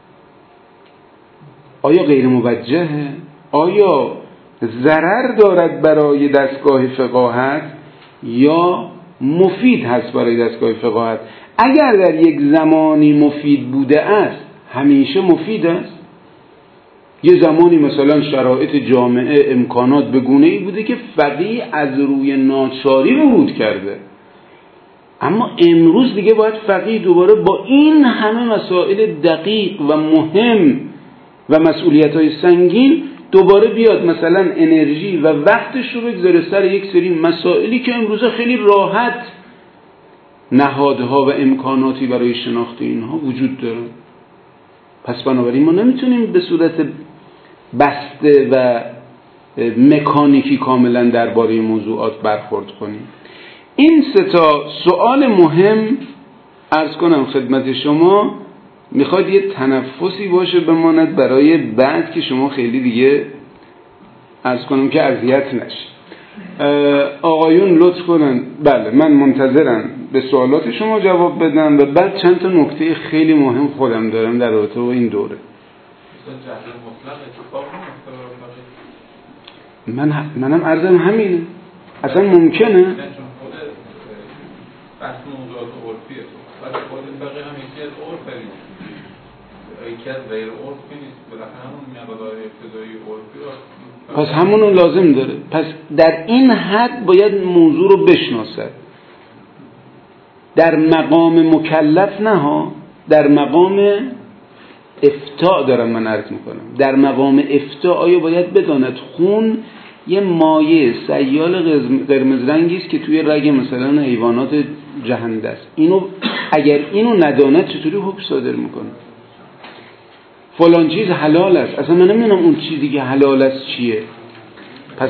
آیا غیر موجهه؟ آیا ضرر دارد برای دستگاه فقاهت یا مفید هست برای دستگاه فقاهت؟ اگر در یک زمانی مفید بوده است همیشه مفید است؟ یه زمانی مثلا شرایط جامعه امکانات به گونه‌ای بوده که فقیه از روی ناچاری ورود کرده، اما امروز دیگه باید فقیه دوباره با این همه مسائل دقیق و مهم و مسئولیت‌های سنگین دوباره بیاد مثلا انرژی و وقتش رو بگذاره سر یک سری مسائلی که امروزه خیلی راحت نهادها و امکاناتی برای شناخت اینها وجود داره. پس بنابراین ما نمیتونیم به صورت بسته و مکانیکی کاملا درباره موضوعات برخورد کنیم. این سه تا سوال مهم عرض کنم خدمت شما، میخواد یه تنفسی باشه بماند برای بعد که شما خیلی دیگه عرض کنم که اذیت نشید. آقایون لطف کنن، بله من منتظرم به سوالات شما جواب بدم و بعد چند تا نکته خیلی مهم خودم دارم در رابطه با این دوره. من منم عرضم همینه، اصلا ممکنه بحث موضوعات عرفیه، بعد خود بقیه هم یکی از عرف یکی از غیر عرفی نیست، بالاخره همون مقدار ابتدایی عرفی رو پس همونو لازم داره. پس در این حد باید موضوع رو بشناسد. در مقام مکلف نه ها، در مقام افتاء دارم من عرض میکنم. در مقام افتاء آیا باید بداند خون یه مایع سیال قرمز رنگی است که توی رگ مثلا حیوانات جهنده است. اینو اگر اینو نداند چطوری حکم صادر میکنه؟ فلان چیز حلال است، اصلا من نمیدونم اون چیزی که حلال است چیه. پس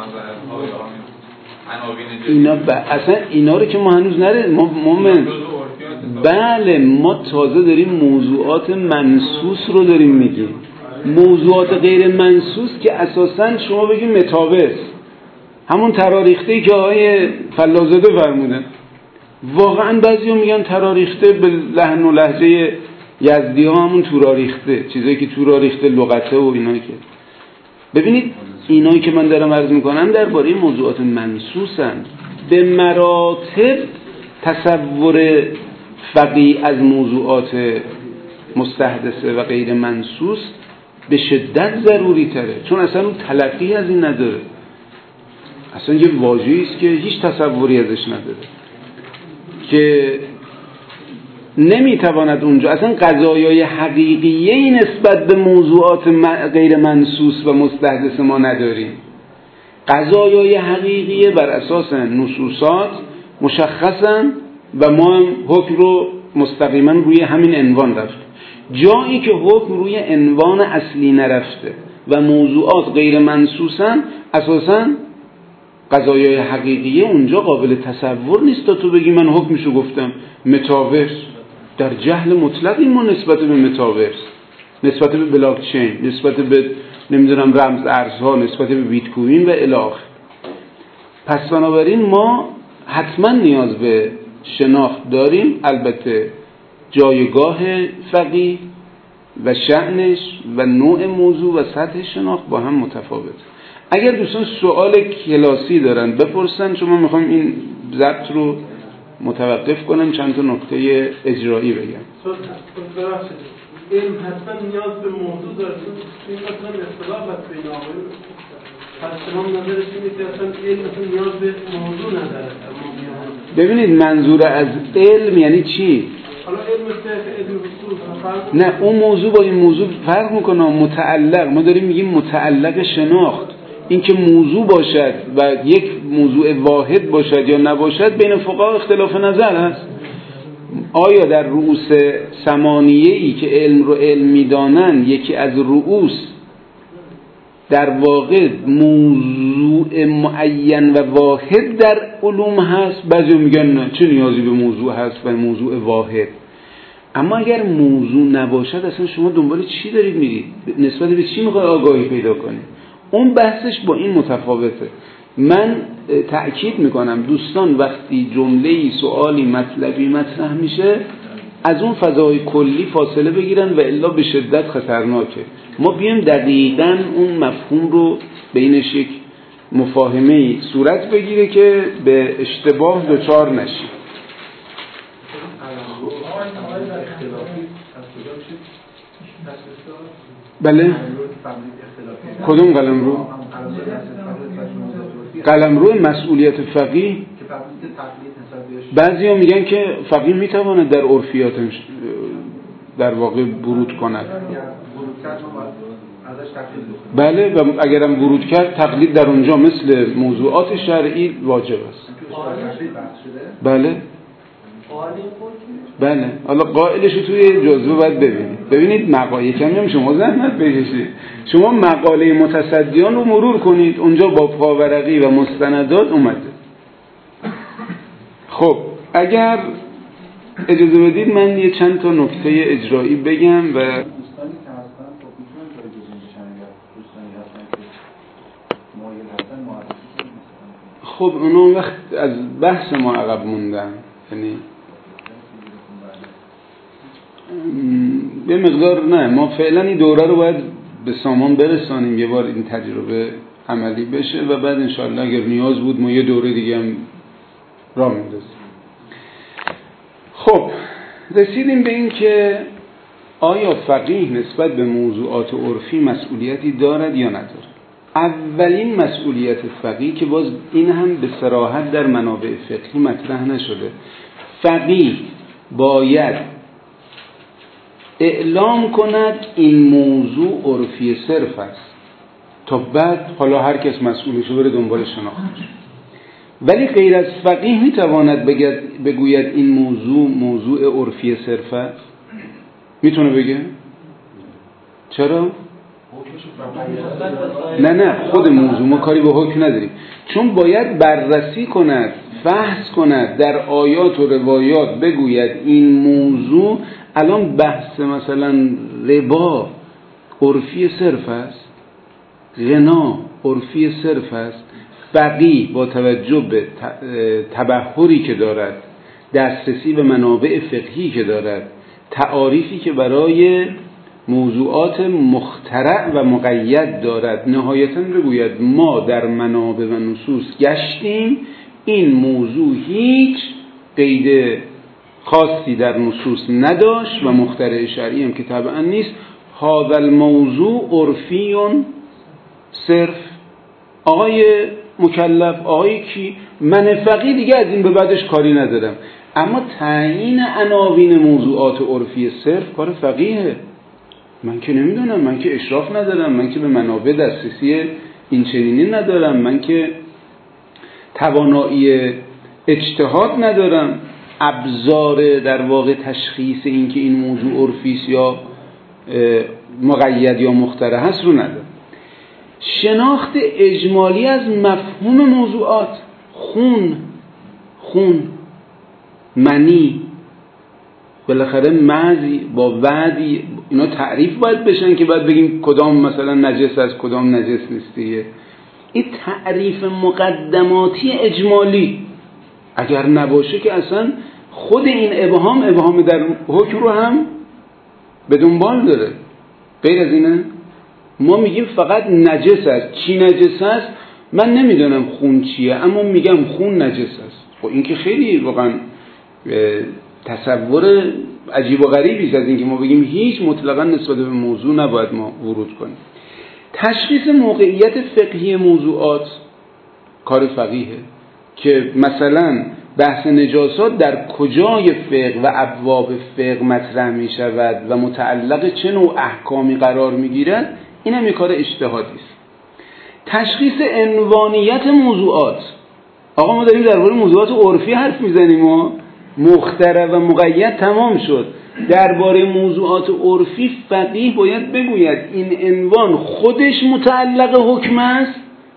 اینا ب... اصلا اینا رو که ما هنوز نره ما مومن بله ما تازه داریم موضوعات منسوس رو داریم میگیم. موضوعات غیر منسوس که اساساً شما بگیم متابس، همون تراریخته‌ای که آقای فلازاده فرمودن. واقعاً بعضیا میگن تراریخته به لحن و لهجه یزدی ها همون توراریخته، چیزایی که توراریخته لغته و اینایی که ببینید اینایی که من دارم عرض میکنم درباره موضوعات منسوسن. به مراتب تصور فقیه از موضوعات مستحدثه و غیر منسوس به شدت ضروری تره، چون اصلا اون تلقی از این نداره، اصلا یه واژه‌ای است که هیچ تصوری ازش نداره که نمیتواند اونجا اصلا قضایای حقیقیه نسبت به موضوعات غیر منسوس و مستحدث ما نداریم. قضایای حقیقیه بر اساس نصوصات مشخصن و ما هم حکم رو مستقیما روی همین عنوان رفت. جایی که حکم روی عنوان اصلی نرفته و موضوعات غیر منسوسن، اساسا قضایای حقیقیه اونجا قابل تصور نیست تا تو بگی من حکمشو گفتم. متاورس در جهل مطلقی ما نسبت به متاورس، نسبت به بلاک چین، نسبت به نمیدونم رمز ارزها، نسبت به بیت کوین و الی آخر. پس بنابراین ما حتما نیاز به شناخت داریم. البته جایگاه فقیه و شأنش و نوع موضوع و سطح شناخت با هم متفاوت. اگر دوستان سوال کلاسی دارن بپرسن، چون من میخوام این ضبط رو متوقف کنم چند تا نکته اجرایی بگم. علم حتما نیاز به موضوع داره، این اصلا اختلاف هست بین آقایون. پس شما نظرش اینه که اصلا علم نیاز به موضوع نداره. ببینید منظور از علم یعنی چی؟ حالا علم علم نه اون موضوع با این موضوع فرق میکنه. متعلق، ما داریم میگیم متعلق شناخت، این که موضوع باشد و یک موضوع واحد باشد یا نباشد بین فقها اختلاف نظر هست. آیا در رؤوس ثمانیه ای که علم رو علم میدانن یکی از رؤوس در واقع موضوع معین و واحد در علوم هست؟ بعضی میگن نه، چه نیازی به موضوع هست و موضوع واحد. اما اگر موضوع نباشد اصلا شما دنبال چی دارید میرید؟ نسبت به چی میخواد آگاهی پیدا کنید؟ اون بحثش با این متفاوته. من تأکید میکنم دوستان وقتی جمله‌ای سوالی مطلبی مطرح میشه از اون فضای کلی فاصله بگیرن و الا به شدت خطرناکه. ما بیایم دقیقاً اون مفهوم رو بینش یک مفاهمه‌ای صورت بگیره که به اشتباه دچار نشیم. بله کدوم قلمرو؟ قلمرو مسئولیت فقیه. بعضی ها میگن که فقیه میتواند در عرفیات در واقع ورود کند. بله و اگرم ورود کرد تقلید در اونجا مثل موضوعات شرعی واجب است. بله بله حالا قائلش رو توی جزوه باید ببینید. ببینید مقاله کمی هم شما زحمت بکشید، شما مقاله متصدیان رو مرور کنید، اونجا با پاورقی و مستندات اومده. خب اگر اجازه بدید من یه چند تا نکته اجرایی بگم. و خب اونو وقت از بحث ما عقب موندن، یعنی به مقدار نه، ما فعلا این دوره رو باید به سامان برسانیم، یه بار این تجربه عملی بشه و بعد انشاءالله اگر نیاز بود ما یه دوره دیگه هم راه میندازیم. خب رسیدیم به این که آیا فقیه نسبت به موضوعات عرفی مسئولیتی دارد یا ندارد؟ اولین مسئولیت فقیه که باز این هم به صراحت در منابع فقهی مطرح نشده، فقیه باید اعلام کند این موضوع عرفی صرف است تا بعد حالا هر کس مسئولشو بره دنبال شناختش. ولی غیر از فقیه میتواند بگوید این موضوع موضوع عرفی صرف است؟ میتونه بگه؟ چرا؟ نه نه خود موضوع، ما کاری به حکم نداریم، چون باید بررسی کند، فحص کند، در آیات و روایات بگوید این موضوع، الان بحث مثلا ربا عرفی صرف است، غنا عرفی صرف است. فقیه با توجه به تبحری که دارد، دسترسی به منابع فقهی که دارد، تعاریفی که برای موضوعات مخترع و مقید دارد، نهایتاً بگوید ما در منابع و نصوص گشتیم، این موضوع هیچ قید خاصی در نصوص نداشت و مخترع شرعی هم که طبعا نیست، هذا الموضوع عرفی صرف. آقای مکلف، آقای کی، من فقیه دیگه از این به بعدش کاری ندارم، اما تعیین عناوین موضوعات عرفی صرف کار فقیهه. من که نمیدونم، من که اشراف ندارم، من که به منابع دسترسی این چنینی ندارم، من که توانایی اجتهاد ندارم، ابزار در واقع تشخیص این که این موضوع عرفی است یا مقید یا مخترع هست رو ندارم. شناخت اجمالی از مفهوم موضوعات، خون خون منی، بالاخره مزی با وعدی، اینا تعریف باید بشن که باید بگیم کدام مثلا نجس است کدام نجس نیستیه. این تعریف مقدماتی اجمالی اگر نباشه که اصلا خود این ابهام ابهام در حکم رو هم به دنبال داره. غیر از اینه ما میگیم فقط نجس است. چی نجس است؟ من نمیدونم خون چیه، اما میگم خون نجس است. خب این که خیلی واقعا تصور عجیب و غریبی است از اینکه ما بگیم هیچ مطلقاً نسبت به موضوع نباید ما ورود کنیم. تشخیص موقعیت فقهی موضوعات کار فقیهه که مثلا بحث نجاسات در کجای فقه و ابواب فقه مطرح می شود و متعلق چه نوع احکامی قرار می گیرد، این هم یک کار اجتهادی است. تشخیص عنوانیت موضوعات، آقا ما داریم درباره موضوعات عرفی حرف میزنیم و مخترع و مقید تمام شد. درباره موضوعات عرفی فقیه باید بگوید این عنوان خودش متعلق حکم است،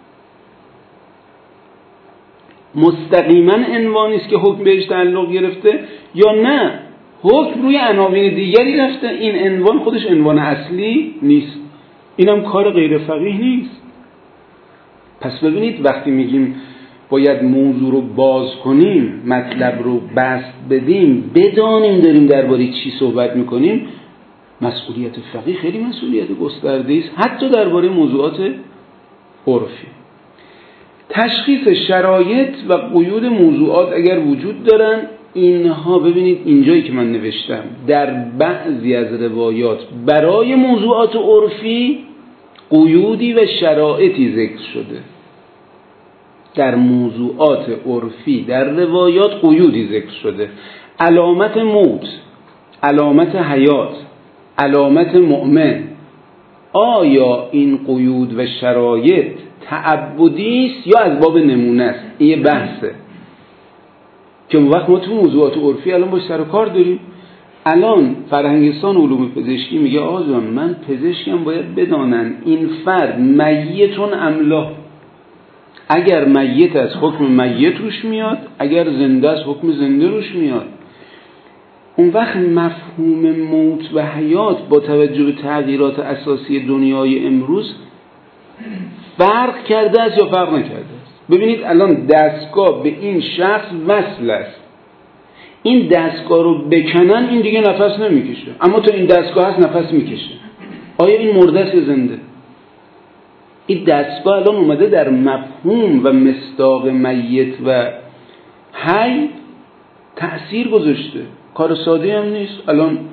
مستقیما عنوانی است که حکم بهش تعلق گرفته، یا نه حکم روی عناوین دیگری رفته، این عنوان خودش عنوان اصلی نیست. اینم کار غیر فقیه نیست. پس ببینید وقتی میگیم باید موضوع رو باز کنیم، مطلب رو بسط بدیم، بدانیم داریم درباره چی صحبت میکنیم، مسئولیت فقیه خیلی مسئولیت گسترده است، حتی درباره موضوعات عرفی. تشخیص شرایط و قیود موضوعات اگر وجود دارن، اینها ببینید اینجایی که من نوشتم در بعضی از روایات برای موضوعات عرفی قیودی و شرایطی ذکر شده. در موضوعات عرفی در روایات قیودی ذکر شده، علامت موت، علامت حیات، علامت مؤمن. آیا این قیود و شرایط تعبدی است یا از باب نمونه است؟ این یه بحثه که اون وقت ما تو موضوعات عرفی الان باش سر و کار داریم. الان فرهنگستان علوم پزشکی میگه آقا جان من پزشکم باید بدانن این فرد میتون املا، اگر میت از حکم میت روش میاد، اگر زنده از حکم زنده روش میاد. اون وقت مفهوم موت و حیات با توجه به تغییرات اساسی دنیای امروز فرق کرده است یا فرق نکرده است؟ ببینید الان دستگاه به این شخص وصل است، این دستگاه رو بکنن این دیگه نفس نمیکشه، اما تو این دستگاه هست نفس میکشه. آیا این مرده است یا زنده؟ این دستگاه الان اومده در مفهوم و مصداق میت و حی تأثیر گذاشته. کار ساده هم نیست. الان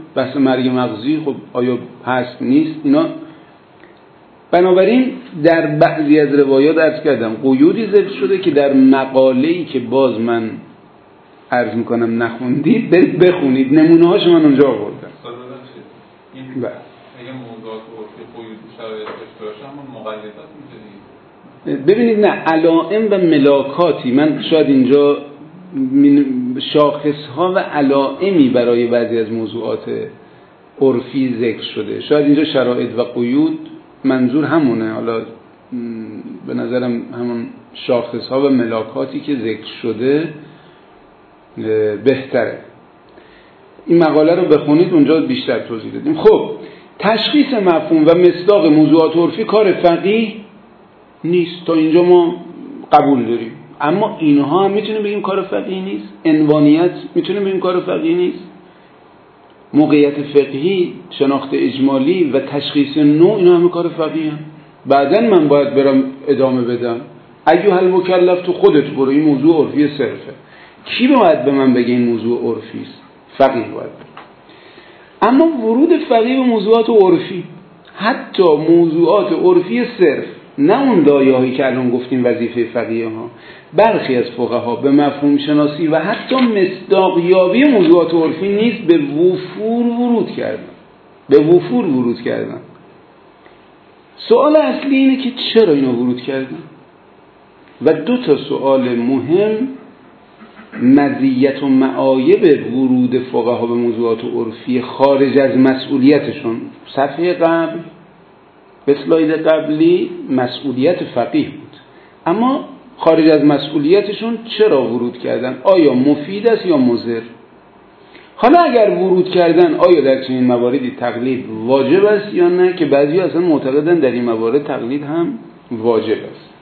بحث مرگ مغزی خب آیا هست نیست اینا. بنابراین در بعضی از روایات عرض کردم قیودی ذکر شده که در مقاله‌ای که باز من عرض میکنم نخوندید برید بخونید، نمونه هاش من اونجا آوردم. این اگه موضوعات عرفی قیود شرایط داشته باشه اما مقیدات میشه. ببینید نه، علائم و ملاکاتی، من شاید اینجا شاخصها و علائمی برای بعضی از موضوعات عرفی ذکر شده، شاید اینجا شرایط و قیود منظور همونه، حالا به نظرم همون شاخصها و ملاکاتی که ذکر شده بهتره. این مقاله رو بخونید اونجا بیشتر توضیح دادیم. خب تشخیص مفهوم و مصداق موضوعات عرفی کار فقیه نیست، تا اینجا ما قبول داریم، اما اینها هم میتونیم بگیم کار فقیه نیست. عنوانیت میتونیم بگیم کار فقیه نیست. موقعیت فقهی، شناخت اجمالی و تشخیص نوع، اینا همه کار فقیه هم. بعدن من باید برم ادامه بدم ایها المکلف، تو خودت برو، این موضوع عرفی صرفه. کی باید به من بگه این موضوع عرفی است؟ فقیه باید. اما ورود فقیه به موضوعات عرفی، حتی موضوعات عرفی صرف، نه اون دایه‌هایی که الان گفتیم وظیفه فقیه ها، برخی از فقها به مفهوم شناسی و حتی مصداقیابی موضوعات عرفی نیز به وفور ورود کردن. به وفور ورود کردن. سوال اصلی اینه که چرا اینا ورود کردن؟ و دو تا سوال مهم مزیت و معایب ورود فقها به موضوعات عرفی خارج از مسئولیتشون. صفحه قبل به اسلاید قبلی مسئولیت فقیه بود، اما خارج از مسئولیتشون چرا ورود کردن؟ آیا مفید است یا مضر؟ حالا اگر ورود کردن آیا در چنین مواردی تقلید واجب است یا نه، که بعضی اصلا معتقدن در این موارد تقلید هم واجب است.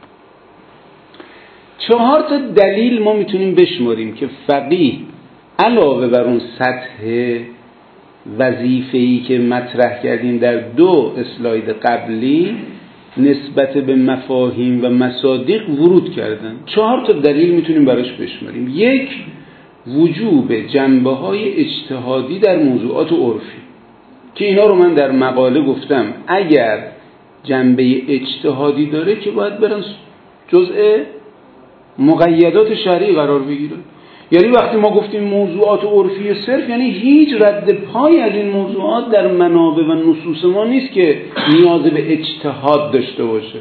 چهار تا دلیل ما میتونیم بشماریم که فقیه علاوه بر اون سطح وظیفه‌ای که مطرح کردیم در دو اسلاید قبلی نسبت به مفاهیم و مصادیق ورود کردن. چهار تا دلیل میتونیم براش بشماریم. یک، وجوب جنبه‌های اجتهادی در موضوعات عرفی، که اینا رو من در مقاله گفتم اگر جنبه اجتهادی داره که باید برن جزء مقیدات شرعی قرار بگیره. یعنی وقتی ما گفتیم موضوعات عرفی صرف، یعنی هیچ رد پایی از این موضوعات در منابع و نصوص ما نیست که نیاز به اجتهاد داشته باشه.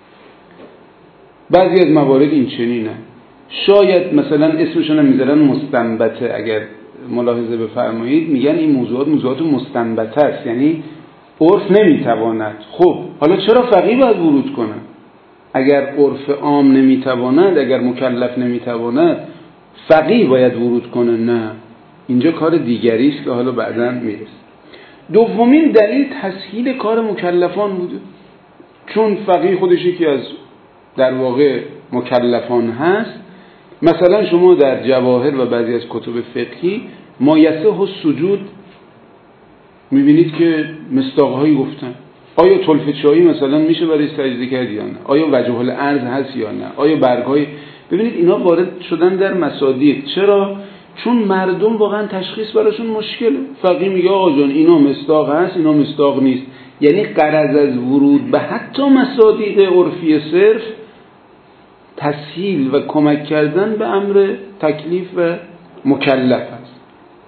بعضی از موارد این چنینه. شاید مثلا اسمشون هم میذارن مستنبته، اگر ملاحظه بفرمایید میگن این موضوعات موضوعات مستنبته است، یعنی عرف نمیتواند. خب حالا چرا فقیه باید ورود کنه؟ اگر عرف عام نمیتواند، اگر مکلف نمیتواند، فقیه باید ورود کنه؟ نه، اینجا کار دیگری است که حالا بعداً میرسه. دومین دلیل تسهیل کار مکلفان بوده، چون فقیه خودش یکی از در واقع مکلفان هست. مثلا شما در جواهر و بعضی از کتب فقهی مایسه السجود میبینید که مصداقهایی گفتن. آیا طلفچایی مثلا میشه برای سجده کرد یا نه؟ آیا وجه الارض هست یا نه؟ آیا برگ‌های، ببینید اینا وارد شدن در مصادیق. چرا؟ چون مردم واقعا تشخیص براشون مشکله. فقیه میگه آقا جان اینا مصداق هست، اینا مصداق نیست. یعنی غرض از ورود به حتی مصادیق عرفی صرف تسهیل و کمک کردن به امر تکلیف و مکلف است.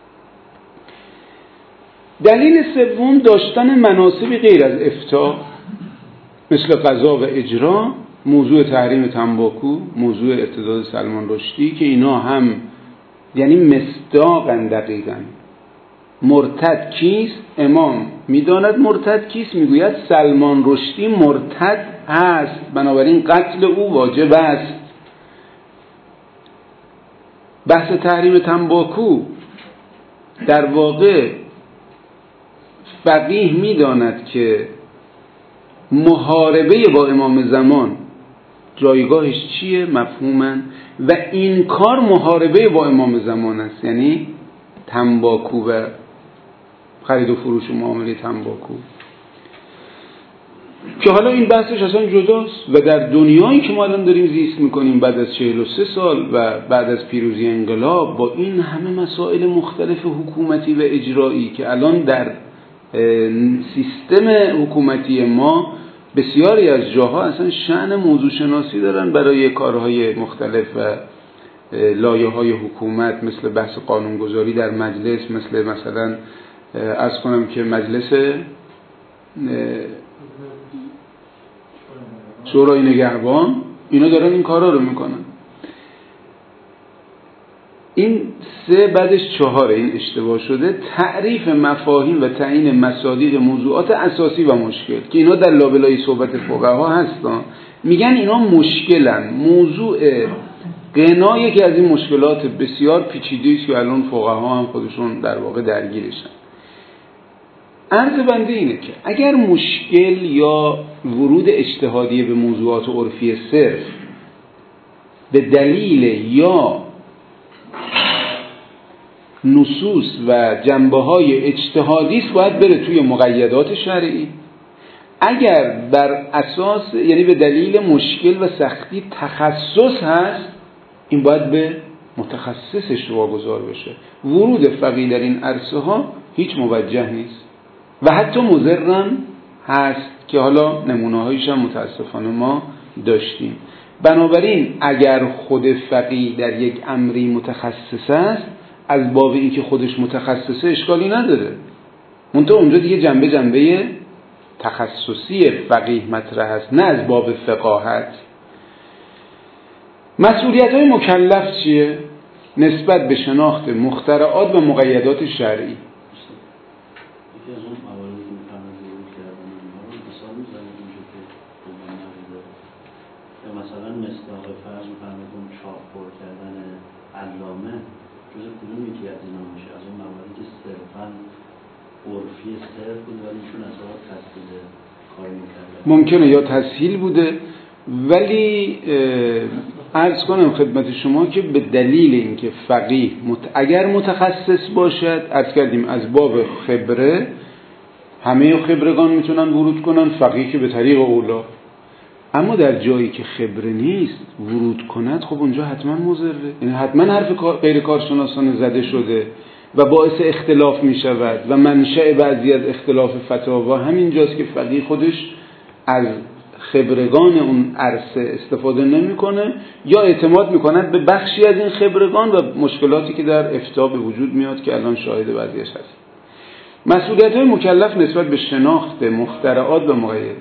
دلیل سوم داشتن مناسبی غیر از افتاء مثل قضا و اجرا، موضوع تحریم تنباکو، موضوع ارتداد سلمان رشدی، که اینا هم یعنی مصداقن. دقیقاً مرتد کیست؟ امام میداند مرتد کیست، میگوید سلمان رشدی مرتد است، بنابراین قتل او واجب است. بحث تحریم تنباکو در واقع فقیه میداند که محاربه با امام زمان جایگاهش چیه؟ مفهوماً، و این کار محاربه با امام زمان است، یعنی تنباکو و خرید و فروش و معامله تنباکو. که حالا این بحثش اصلا جداست و در دنیایی که ما الان داریم زیست میکنیم بعد از چهل و سه سال و بعد از پیروزی انقلاب با این همه مسائل مختلف حکومتی و اجرایی که الان در سیستم حکومتی ما بسیاری از جاها اصلا شأن موضوع شناسی دارن برای کارهای مختلف و لایه‌های حکومت، مثل بحث قانونگذاری در مجلس، مثل مثلا عرض کنم که مجلس شورای نگهبان، اینا دارن این کارا رو میکنن. این سه بعدش چهاره، این اشتباه شده. تعریف مفاهیم و تعیین مصادیق موضوعات اساسی و مشکل که اینا در لابلای صحبت فقها هستن، میگن اینا مشکلن. موضوع غنا یکی از این مشکلات بسیار پیچیده است که الان فقها هم خودشون در واقع درگیرشن. عرض بنده اینه که اگر مشکل یا ورود اجتهادی به موضوعات عرفی صرف به دلیل یا نصوص و جنبه‌های اجتهادی است، باید بره توی مقیدات شرعی. اگر بر اساس یعنی به دلیل مشکل و سختی تخصص هست، این باید به متخصصش واگذار بشه. ورود فقیه در این عرصه ها هیچ موجه نیست و حتی مضرم هست که حالا نمونه هایش هم متاسفانه ما داشتیم. بنابراین اگر خود فقیه در یک امری متخصص است، از باب این که خودش متخصصه اشکالی نداره، منتها اونجا دیگه جنبه جنبه تخصصی فقیه مطرح است، نه از باب فقاهت. مسئولیت های مکلف چیه؟ نسبت به شناخت مخترعات و مقیدات شرعی. یکی از اون مواردی که می‌فهمم ورود کردن اینها رو مثال می‌زنید اونجا که خوبا نبوده، یا مثلا مصداق فرض می‌فهمید اون چاپ پر کردن علامه جز کدومی که از اینا میشه؟ از اون مواردی که صرفاً عرفی صرف بود ولی ایشون از اون تسهیل کار می‌کردن. ممکنه یا تسهیل بوده، ولی عرض کنم خدمت شما که به دلیل اینکه فقیه مت... اگر متخصص باشد، عرض کردیم از باب خبره همه خبرگان میتونن ورود کنن، فقیه که به طریق اولا. اما در جایی که خبره نیست ورود کند، خب اونجا حتما مضره، یعنی حتما حرف غیر کارشناسانه زده شده و باعث اختلاف میشود و منشأ بعضی از اختلاف فتاوا همینجاست که فقیه خودش از خبرگان اون عرصه استفاده نمیکنه یا اعتماد میکند به بخشی از این خبرگان و مشکلاتی که در افتاء به وجود میاد که الان شاهد بعضیش هست. مسئولیت های مکلف نسبت به شناخت مخترعات و مقید. مسئولیت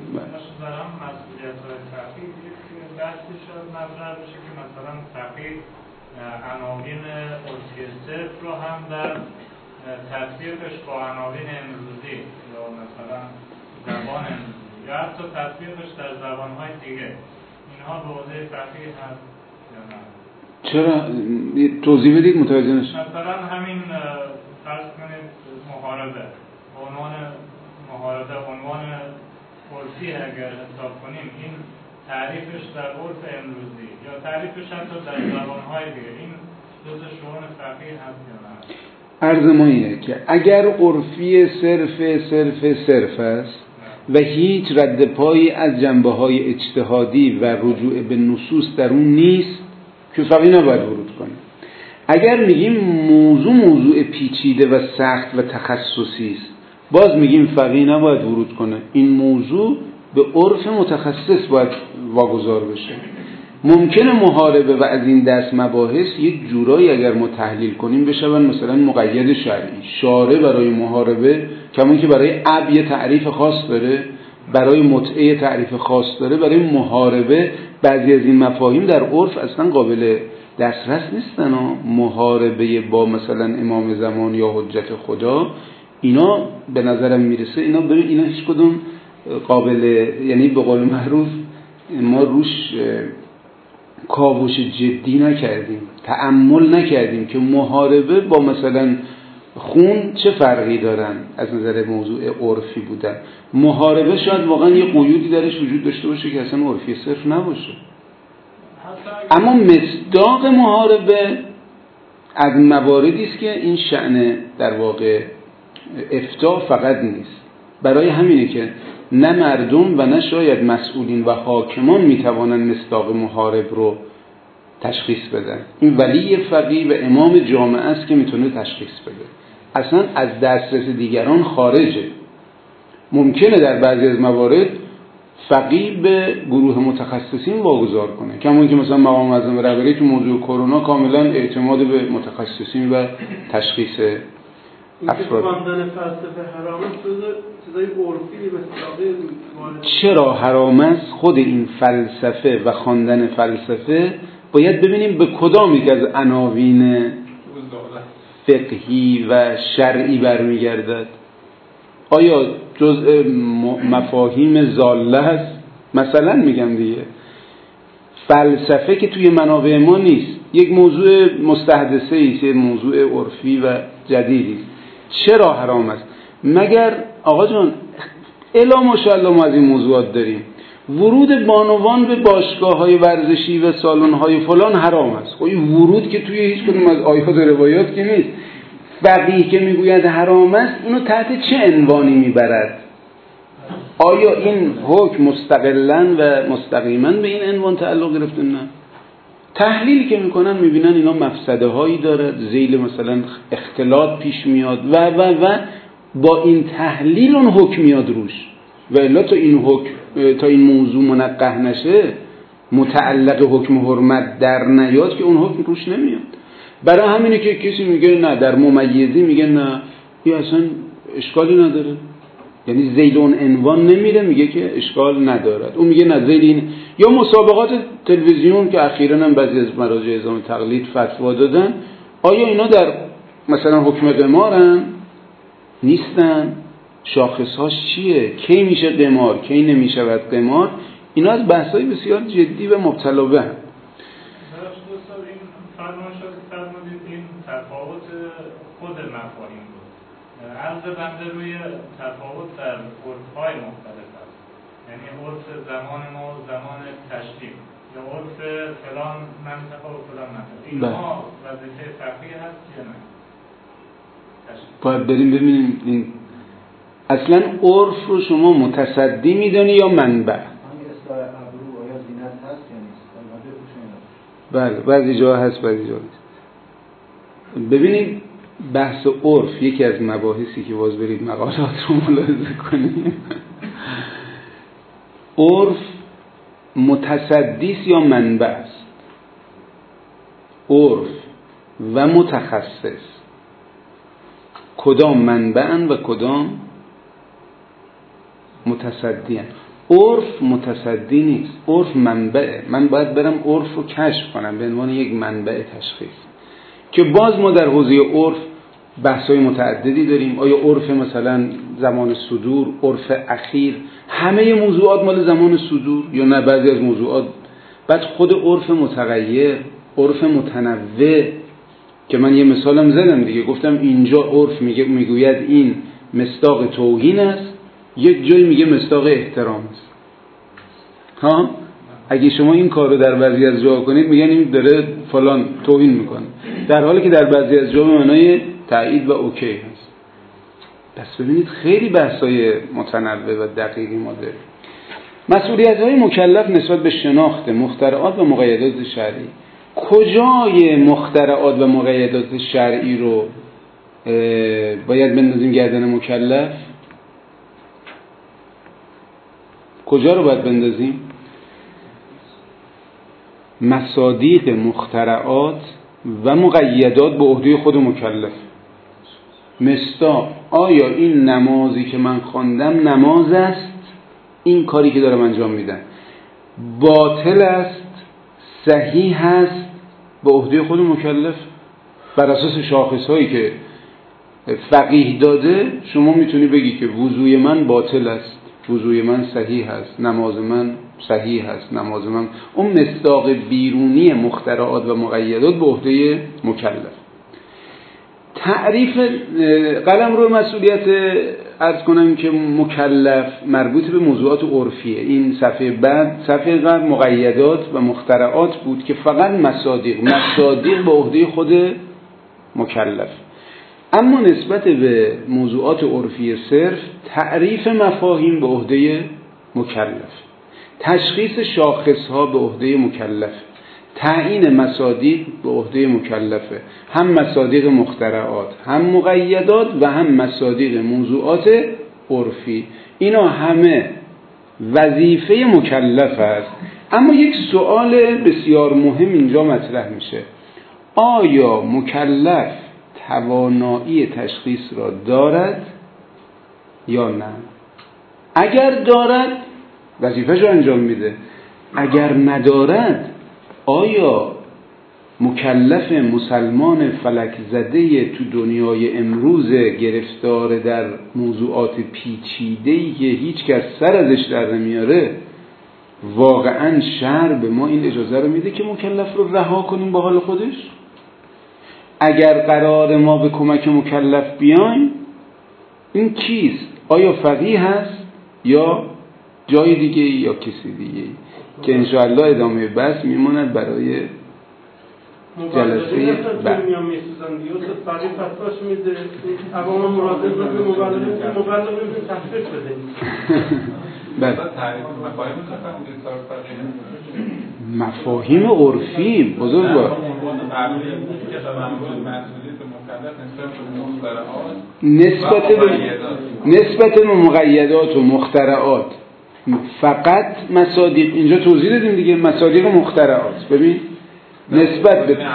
های فقیه که بحثی شد مطرح بشه که مثلا فقیه عناوین عرفی صرف رو هم در تطبیقش با عناوین امروزی یا مثلا زبان امروزی یا حتی تطبیقش در زبان‌های دیگه، اینها به عهده فقیه هست یا نه؟ چرا؟ توضیح بدید متوجه نشم. مثلا همین فرض کنید محاربه، عنوان محاربه عنوان عرفی اگر حساب کنیم، این تعریفش در عرف امروزی یا تعریفش حتی در زبان‌های دیگه، این جزء شؤون فقیه هست یا نه؟ عرض ما اینه که اگر عرفی صرف صرف صرف است و هیچ رد پایی از جنبه‌های اجتهادی و رجوع به نصوص در اون نیست، که فقیه نباید ورود کنه. اگر میگیم موضوع موضوع پیچیده و سخت و تخصصی است، باز میگیم فقیه نباید ورود کنه. این موضوع به عرف متخصص باید واگذار بشه. ممکنه محاربه و از این دست مباحث یک جورایی اگر ما تحلیل کنیم بشون مثلا مقید شرعی. شارع برای محاربه کمون که برای عب یه تعریف خاص داره، برای متعه تعریف خاص داره، برای محاربه بعضی از این مفاهیم در عرف اصلا قابل دسترس نیستن. محاربه با مثلا امام زمان یا حجت خدا، اینا به نظرم میرسه اینا ببین اینا هیچ کدوم قابل، یعنی به قول معروف ما روش کاوش جدی نکردیم، تأمل نکردیم که محاربه با مثلا خون چه فرقی دارن از نظر موضوع عرفی بودن. محاربه شاید واقعا یه قیودی درش وجود داشته باشه که اصلا عرفی صرف نباشه، اما مصداق محاربه از مواردی است که این شأن در واقع افتاء فقط نیست، برای همینه که نه مردم و نه شاید مسئولین و حاکمان میتوانند مصداق محارب رو تشخیص بدن. این ولی فقیه و امام جامعه است که میتونه تشخیص بده. اصلا از دسترس دیگران خارجه. ممکنه در بعضی از موارد فقیه به گروه متخصصین واگذار کنه، کما که مثلا مقام معظم رهبری تو موضوع کرونا کاملا اعتماد به متخصصین و تشخیص افراد. خواندن فلسفه حرام است، چیزای عرفی به چرا حرام است؟ خود این فلسفه و خواندن فلسفه باید ببینیم به کدام یک از عناوین فقهی و شرعی برمیگردد. آیا جزء مفاهیم ضاله است؟ مثلا میگم دیگه فلسفه که توی منابع ما نیست، یک موضوع مستحدثه ایست، یک موضوع عرفی و جدیدی. چرا حرام است؟ مگر آقا جان الا ماشاءالله ما از این موضوعات داریم. ورود بانوان به باشگاه‌های ورزشی و سالن‌های فلان حرام است. خب این ورود که توی هیچ کدوم از آیات و روایات که نیست. فقیه که میگوید حرام است، اینو تحت چه عنوانی میبرد؟ آیا این حکم مستقلاً و مستقیماً به این عنوان تعلق گرفته؟ نه. تحلیلی که میکنن میبینن اینا مفسده هایی داره، ذیل مثلا اختلاط پیش میاد و و و با این تحلیل اون حکم میاد روش. و الا تا این حکم تا این موضوع منقح نشه، متعلق حکم حرمت در نیاد که اون حکم روش نمیاد. برای همینه که کسی میگه نه در ممیزی، میگه نه این اصلا اشکالی نداره، یعنی ذیل اون عنوان نمیره، میگه که اشکال ندارد. اون میگه نه ذیل این. یا مسابقات تلویزیون که اخیراً هم بعضی از مراجع اعظام تقلید فتوا دادن، آیا اینا در مثلا حکم قمارن؟ نیستن. شاخصهاش چیه؟ کی میشه قمار، کی نمیشود قمار؟ اینا از بحث‌های بسیار جدی و مبتلا به هم. این تفاوت خود مفاهیم بود. عرض بنده روی تفاوت در عرف‌های مختلف است. یعنی عرف زمان ما و زمان تشریع یا عرف فلان منطقه و فلان منطقه. اینها وظیفه فقیه هست یا نه؟ باید بریم ببینیم این اصلا عرف رو شما متصدی میدونی یا منبع؟ بله بعضی جا هست بعضی جا نیست. ببینید بحث عرف یکی از مباحثی که باز برید مقالات رو ملاحظه کنید. عرف متصدیست یا منبع است؟ عرف و متخصص کدام منبعن و کدام متصدیان؟ عرف متصدی نیست، عرف منبعه. من باید برم عرف رو کشف کنم به عنوان یک منبع تشخیص، که باز ما در حوزه عرف بحث‌های متعددی داریم. آیا عرف مثلا زمان صدور، عرف اخیر، همه موضوعات مال زمان صدور یا نه بعضی از موضوعات؟ بعد خود عرف متغیر، عرف متنوع، که من یه مثالم زدم دیگه، گفتم اینجا عرف میگه میگوید این مصداق توهین است، یک جایی میگه مصداق احترام است. ها اگه شما این کار رو در بعضی از جاها کنید میگن این داره فلان توهین میکنه، در حالی که در بعضی از جاها معنای تایید و اوکی هست. پس ببینید خیلی بحث‌های متنوع و دقیقی ما داریم. مسئولیت‌های مکلف نسبت به شناخت مخترعات و مقیدات شرعی. کجای مخترعات و مقیدات شرعی رو باید بندازیم گردن مکلف؟ کجا رو باید بندازیم؟ مصادیق مخترعات و مقیدات به عهده خود مکلف. مصداق آیا این نمازی که من خواندم نماز است؟ این کاری که دارم انجام میدم باطل است، صحیح است؟ به عهده خود مکلف بر اساس شاخصهایی که فقیه داده شما میتونی بگی که وضوی من باطل است، وضوی من صحیح است، نماز من صحیح است، نماز من. اون مصداق بیرونی مخترعات و مقیدات به عهده مکلف. تعریف قلمرو مسئولیت عرض کنم که مکلف مربوط به موضوعات عرفیه. این صفحه بعد صفحه قبل مقیدات و مخترعات بود که فقط مصادیق مصادیق به عهده خود مکلف. اما نسبت به موضوعات عرفی صرف تعریف مفاهیم به عهده مکلف، تشخیص شاخصها به عهده مکلف، تعیین مصادیق به عهده مکلفه، هم مصادیق مخترعات، هم مقیدات و هم مصادیق موضوعات عرفی. اینا همه وظیفه مکلف است. اما یک سوال بسیار مهم اینجا مطرح میشه: آیا مکلف توانایی تشخیص را دارد یا نه؟ اگر دارد وظیفه‌اش رو انجام میده، اگر ندارد آیا مکلف مسلمان فلک زده تو دنیای امروز گرفتار در موضوعات پیچیده‌ای که هیچ کس سر ازش در نمیاره، واقعاً شرع به ما این اجازه رو میده که مکلف رو رها کنیم به حال خودش؟ اگر قرار ما به کمک مکلف بیایم، این کیست؟ آیا فقیه هست یا جای دیگه یا کسی دیگه؟ که انشاءالله ادامه بحث میموند برای جلسه بعد. فقیه فتواش میده، عوام مراجعه به مبلغین که مبلغین تحقیق بده. بله. مفاهیم عرفی بزرگوار نسبت به نسبت به مقیدات و مخترعات فقط مصادیق، اینجا توضیح دادیم دیگه، مصادیق مخترعات. ببین نسبت به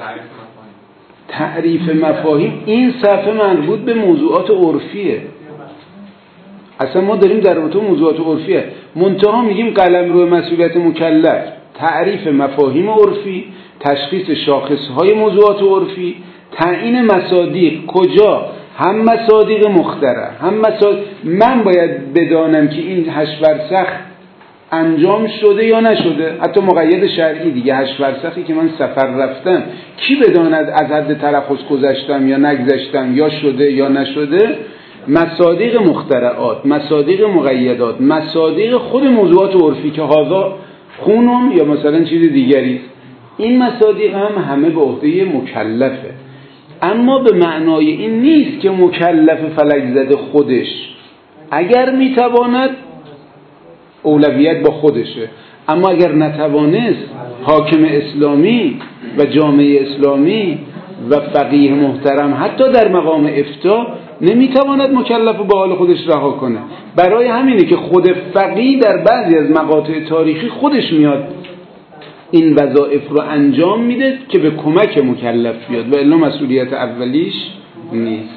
تعریف مفاهیم این صفحه مربوط به موضوعات عرفیه. اصلا ما داریم در رابطه موضوعات عرفیه، منتها میگیم قلمرو مسئولیت مکلف تعریف مفاهیم عرفی، تشخیص شاخصهای موضوعات عرفی، تعیین مصادیق. کجا؟ هم مصادیق مخترع، هم مصادیق. من باید بدانم که این هشت فرسخ انجام شده یا نشده. حتی مقید شرعی دیگه، هشت فرسخی که من سفر رفتم، کی بداند از حد ترخص گذشتم یا نگذشتم، یا شده یا نشده؟ مصادیق مخترعات، مصادیق مقیدات، مصادیق خود موضوعات عرفی که هذا خونم یا مثلا چیز دیگری. این مصادیق هم همه به عهده مکلفه، اما به معنای این نیست که مکلف فلک زده خودش اگر میتواند اولویت با خودشه، اما اگر نتوانست حاکم اسلامی و جامعه اسلامی و فقیه محترم حتی در مقام افتاء نمیتواند مکلف رو به حال خودش رها کنه. برای همینه که خود فقیه در بعضی از مقاطع تاریخی خودش میاد این وظایف رو انجام میده که به کمک مکلف بیاد، و الا مسئولیت اولیش نیست.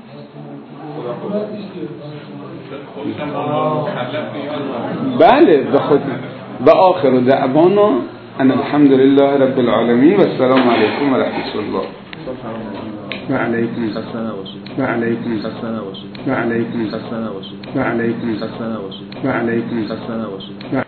بله به خود. و آخر دعوانا ان الحمد لله رب العالمین و السلام علیکم و رحمت الله. و علیکم السلام و علیکم السلام و علیکم السلام و علیکم السلام و علیکم السلام.